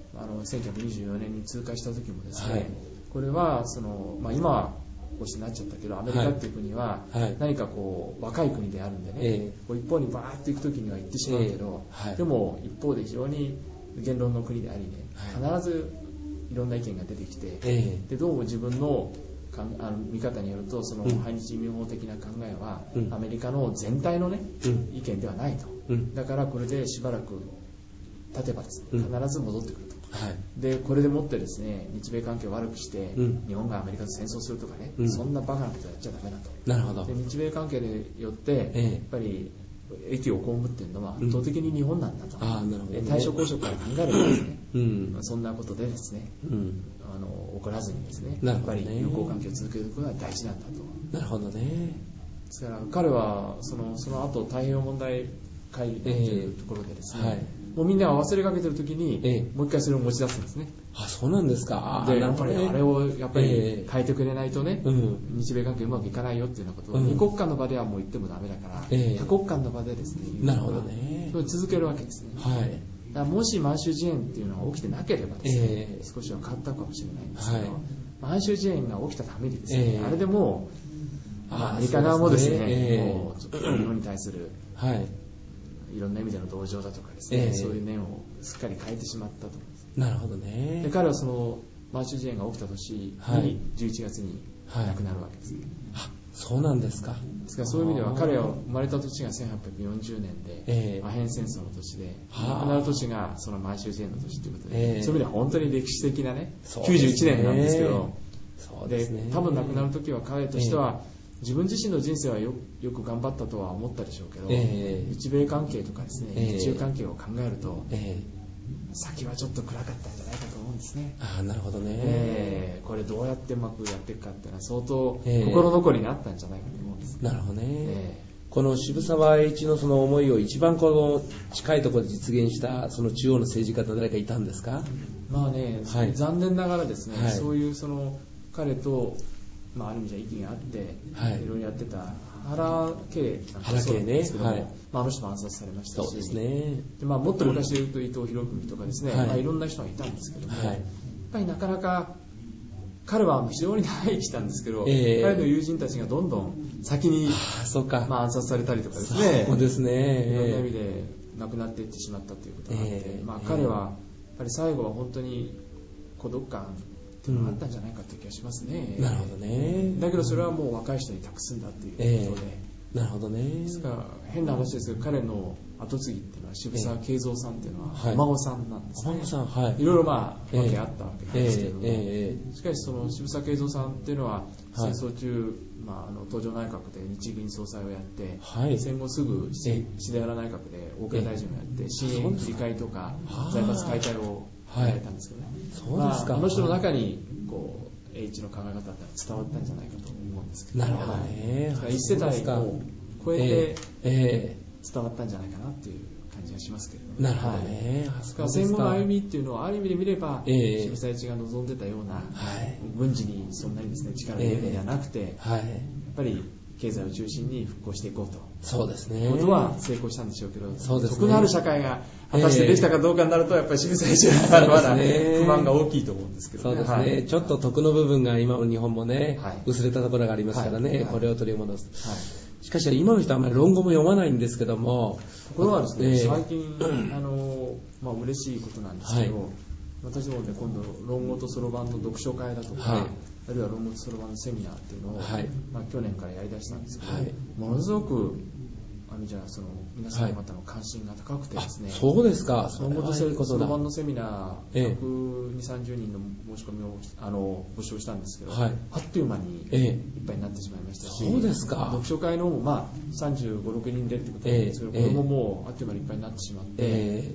1924年に通過した時もですね、これは今はこうしてなっちゃったけど、アメリカっていう国は何か若い国であるんでね、一方にバーッと行く時には行ってしまうけど、でも一方で非常に言論の国でありね、必ずいろんな意見が出てきて、でどうも自分の見方によるとその排日民法的な考えはアメリカの全体のね、意見ではないと、だからこれでしばらく経てばですね、必ず戻ってくると。でこれでもってですね、日米関係を悪くして、日本がアメリカと戦争するとかね、そんなバカなことやっちゃダメだと。 なるほど。 で日米関係によって、やっぱり益を被っているのは圧倒的に日本なんだと。対処交渉から考えればですね、そんなことでですね、怒らずにですね、やっぱり友好関係を続けることが大事なんだと。 なるほどね。 ですから彼はその後太平洋問題会議というところでですね、もうみんなが忘れかけてる時に、もう一回それを持ち出すんですね。 あ、そうなんですか。 でやっぱりあれをやっぱり変えてくれないとね、日米関係うまくいかないよっていうようなことを、二国間の場ではもう言ってもダメだから、多国間の場でですね、 なるほどね。 それを続けるわけですね。だからもし満州事変っていうのが起きてなければですね、少しは変わったかもしれないんですけど、満州事変が起きたためにですね、あれでもうアメリカ側もですね、もうちょっと日本に対するいろんな意味での同情だとかですね、そういう面をすっかり変えてしまったと思います。 なるほどね。 で彼はその満州事変が起きた年に11月に亡くなるわけですね。 そうなんですか。 ですからそういう意味では彼は生まれた年が1840年で、アヘン戦争の年で、亡くなる年がその満州事変の年ということで、そういう意味では本当に歴史的なね、91年なんですけど、で多分亡くなる時は彼としては、自分自身の人生はよく頑張ったとは思ったでしょうけど、日米関係とかですね、日中関係を考えると、先はちょっと暗かったんじゃないかと思うんですね。 なるほどね。 これどうやってうまくやっていくかっていうのは相当心残りになったんじゃないかと思うんです。 なるほどね。この渋沢栄一のその思いを一番近いところで実現したその中央の政治家って誰かいたんですか？ 残念ながらですね、そういう彼とある意味じゃ意見があって、いろいろやってた原敬なんかそうなんですけども、あの人も暗殺されましたし、でもっと昔で言うと伊藤博文とかですね、いろんな人がいたんですけども、やっぱりなかなか彼は非常に長生きしたんですけど、彼の友人たちがどんどん先に暗殺されたりとかですね、 そうですね、 いろんな意味で亡くなっていってしまったということがあって、彼はやっぱり最後は本当に孤独感あったんじゃないかという気がしますね。 なるほどね。 だけどそれはもう若い人に託すんだということで、 なるほどね。 ですから変な話ですけど、彼の後継ぎっていうのは渋沢慶三さんっていうのはお孫さんなんですね。お孫さん、いろいろわけあったわけなんですけども、しかしその渋沢慶三さんっていうのは戦争中、東条内閣で日銀総裁をやって、戦後すぐ石田原内閣で大蔵大臣をやって、新円切り替えとか財閥解体をやられたんですけどね。 そうですか。 この人の中に栄一の考え方って伝わったんじゃないかと思うんですけど、 なるほどね。 一世代を超えて伝わったんじゃないかなっていう感じがしますけれども、 なるほどね。 戦後の歩みっていうのはある意味で見れば、渋沢栄一が望んでたような軍事にそんなにですね力を入れるのではなくて、やっぱり経済を中心に復興していこうと。 そうですね。 ことは成功したんでしょうけど、 そうですね。 徳のある社会が果たしてできたかどうかになると、やっぱり渋沢栄一はまだ不満が大きいと思うんですけどね。 そうですね。はい、ちょっと徳の部分が今の日本もね、はい、薄れたところがありますからね、はい、これを取り戻す。はい、しかし今の人はあまり論語も読まないんですけども、 これはですね、最近嬉しいことなんですけど、はい、私もね、今度論語とそろばんの読書会だとか、はい、あるいは論語とそろばんのセミナーっていうのを、はい、去年からやりだしたんですけど、はい、ものすごくその皆さん方の関心が高くてですね、 そうですか。 論語とそろばんのセミナー、120、30人の申し込みを募集したんですけど、はい、あっという間にいっぱいになってしまいましたし、 そうですか。 読書会の方も35、6人でってことなんですけど、これももうあっという間にいっぱいになってしまって、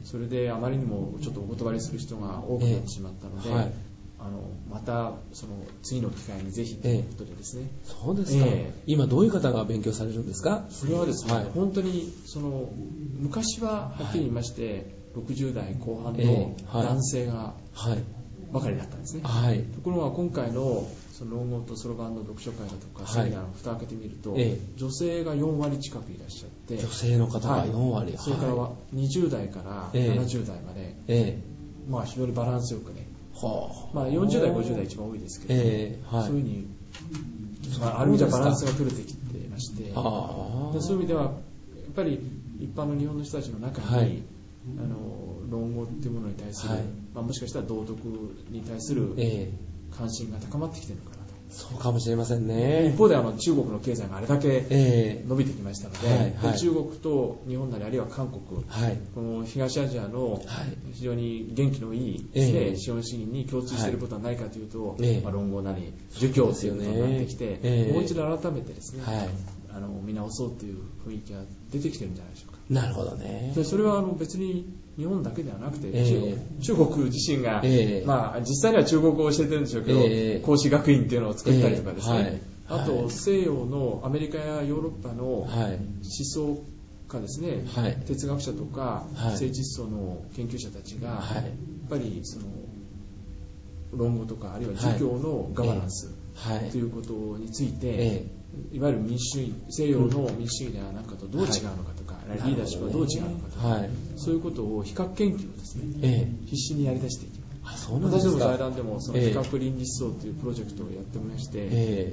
それであまりにもちょっとお断りする人が多くなってしまったので、はい、またその次の機会にぜひということでですね。 そうですか。今どういう方が勉強されるんですか？ それはですね、はい、本当に昔ははっきり言いまして、60代後半の男性がばかりだったんですね。はい、ところが今回のその論語とそろばんの読書会だとかセミナーの蓋を開けてみると、女性が4割近くいらっしゃって、 女性の方が4割、はい、 それからは20代から70代まで、非常にバランスよくね、40代、50代一番多いですけど、はい、そういうふうに、ある意味ではバランスが取れてきていまして、そういう意味ではやっぱり一般の日本の人たちの中に、はい、論語っていうものに対する、もしかしたら道徳に対する関心が高まってきているのかなと。 そうかもしれませんね。 一方で中国の経済があれだけ伸びてきましたので、中国と日本なりあるいは韓国、この東アジアの非常に元気のいいですね、資本主義に共通していることはないかというと、論語なり儒教ということになってきて、もう一度改めてですね、見直そうという雰囲気が出てきてるんじゃないでしょうか。 なるほどね。 それは別に日本だけではなくて、中国自身が、実際には中国語を教えてるんでしょうけど、孔子学院っていうのを作ったりとかですね、あと西洋のアメリカやヨーロッパの思想家ですね、哲学者とか政治思想の研究者たちが、やっぱりその論語とかあるいは儒教のガバナンスということについて、いわゆる民主主義、西洋の民主主義ではなんかとどう違うのかとか、リーダーシップはどう違うのかとか、そういうことを比較研究をですね、必死にやり出していきます。私ども財団でもその比較倫理思想というプロジェクトをやっておりまして、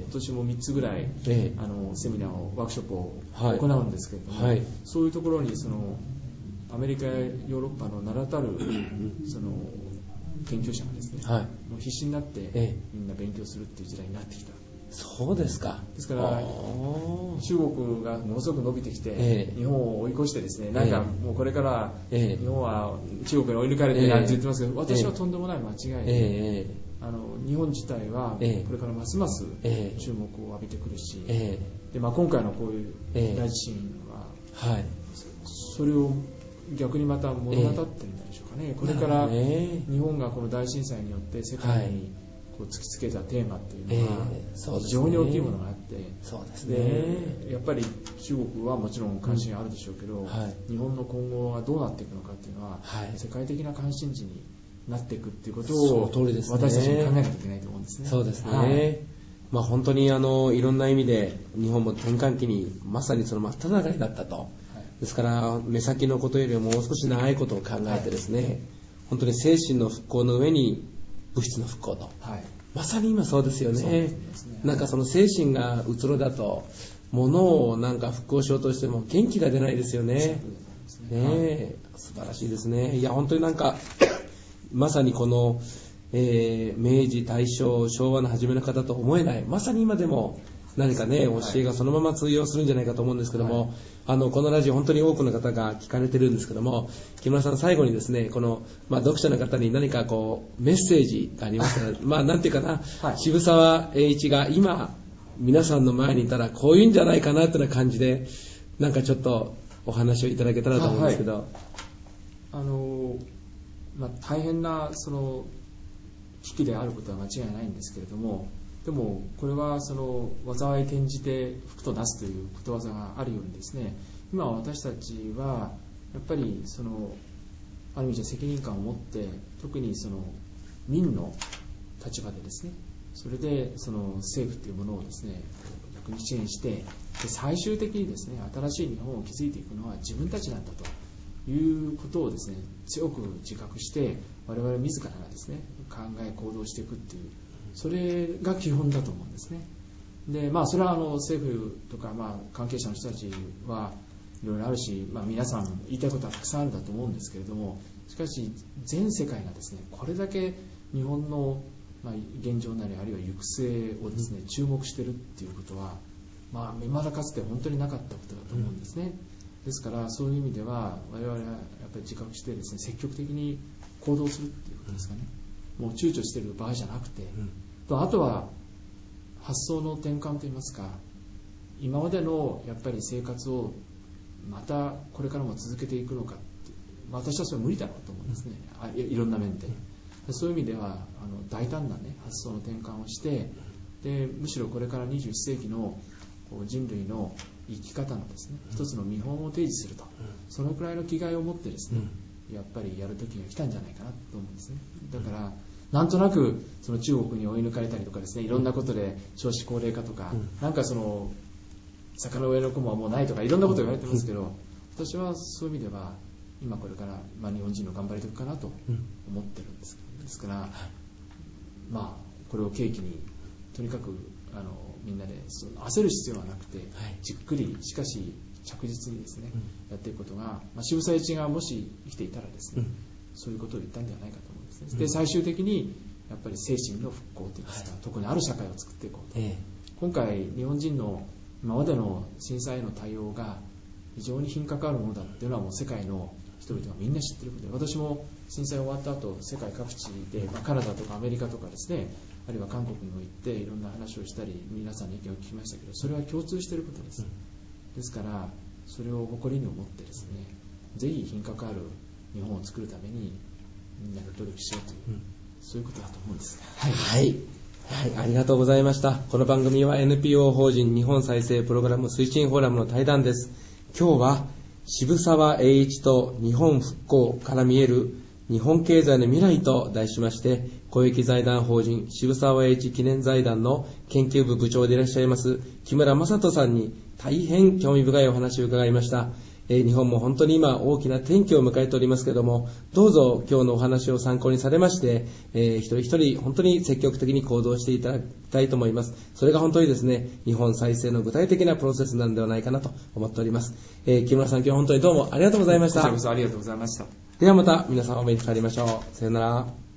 今年も3つぐらいセミナーをワークショップを行うんですけれども、そういうところにそのアメリカやヨーロッパの名だたるその研究者がですね、もう必死になってみんな勉強するっていう時代になってきた。 そうですか。 ですから中国がものすごく伸びてきて、日本を追い越してですね、なんかもうこれから日本は中国に追い抜かれてなんて言ってますけど、私はとんでもない間違いで、日本自体はこれからますます注目を浴びてくるし、で今回のこういう大地震は、それを逆にまた物語ってるんじゃないでしょうかね。これから日本がこの大震災によって世界に突きつけたテーマっていうのは非常に大きいものがあって、でやっぱり中国はもちろん関心あるでしょうけど、日本の今後はどうなっていくのかっていうのは、世界的な関心事になっていくっていうことを私たちに考えなきゃいけないと思うんですね。 そうですね。本当にいろんな意味で日本も転換期にまさにその真っ只中になったと。ですから目先のことよりももう少し長いことを考えてですね、本当に精神の復興の上に物質の復興と、まさに今そうですよね。なんかその精神がうつろだと物をなんか復興しようとしても元気が出ないですよね。素晴らしいですね。いや本当になんかまさにこの、明治大正昭和の初めの方と思えない、まさに今でも何かね教えがそのまま通用するんじゃないかと思うんですけども、このラジオ本当に多くの方が聞かれてるんですけども、木村さん最後にですねこの、読者の方に何かこうメッセージがありましたらなんていうかな、渋沢栄一が今皆さんの前にいたらこういうんじゃないかなというような感じでなんかちょっとお話をいただけたらと思うんですけど、 大変なその危機であることは間違いないんですけれども、でもこれはその災い転じて福となすということわざがあるようにですね、今私たちはやっぱりそのある意味で責任感を持って、特にその民の立場でですね、それでその政府というものをですね逆に支援してで最終的にですね、新しい日本を築いていくのは自分たちなんだということをですね、強く自覚して我々自らがですね、考え行動していくっていう、それが基本だと思うんですね。で、それは政府とか関係者の人たちはいろいろあるし、皆さん言いたいことはたくさんあるんだと思うんですけれども、しかし全世界がですね、これだけ日本の現状なりあるいは行く末をですね、注目しているっていうことは、未だかつて本当になかったことだと思うんですね。ですからそういう意味では我々はやっぱり自覚してですね、積極的に行動するっていうことですかね。もう躊躇している場合じゃなくて、あとは発想の転換といいますか、今までのやっぱり生活をまたこれからも続けていくのかって、私はそれは無理だろうと思うんですね、いろんな面で。そういう意味では大胆な、発想の転換をして、でむしろこれから21世紀の人類の生き方のですね、一つの見本を提示すると、そのくらいの気概を持ってですね、やっぱりやる時が来たんじゃないかなと思うんですね。だからなんとなくその中国に追い抜かれたりとかですね、いろんなことで少子高齢化とか、なんかその坂の上の雲はもうないとかいろんなこと言われてますけど、私はそういう意味では今これから日本人の頑張りとくかなと思ってるんです。ですからこれを契機にとにかくみんなで焦る必要はなくて、じっくりしかし着実にですね、やっていくことが、渋沢栄一がもし生きていたらですね、そういうことを言ったんではないかと思うんですね。で最終的にやっぱり精神の復興といいますか、特にある社会を作っていこうと、今回日本人の今までの震災への対応が非常に品格あるものだっていうのはもう世界の人々はみんな知っていることで、私も震災終わった後世界各地で、カナダとかアメリカとかですね、あるいは韓国にも行っていろんな話をしたり皆さんの意見を聞きましたけど、それは共通していることです。ですからそれを誇りに思ってですね、ぜひ品格ある日本を作るためにみんなで努力しようという、そういうことだと思うんです。 はい、ありがとうございました。この番組は NPO 法人日本再生プログラム推進フォーラムの対談です。今日は渋沢栄一と日本復興から見える日本経済の未来と題しまして、公益財団法人渋沢栄一記念財団の研究部部長でいらっしゃいます木村正人さんに大変興味深いお話を伺いました。日本も本当に今大きな転機を迎えておりますけれども、どうぞ今日のお話を参考にされまして、一人一人本当に積極的に行動していただきたいと思います。それが本当にですね、日本再生の具体的なプロセスなんではないかなと思っております。木村さん、今日は本当にどうもありがとうございました。 こちらこそありがとうございました。 ではまた皆さんお目にかかりましょう。さよなら。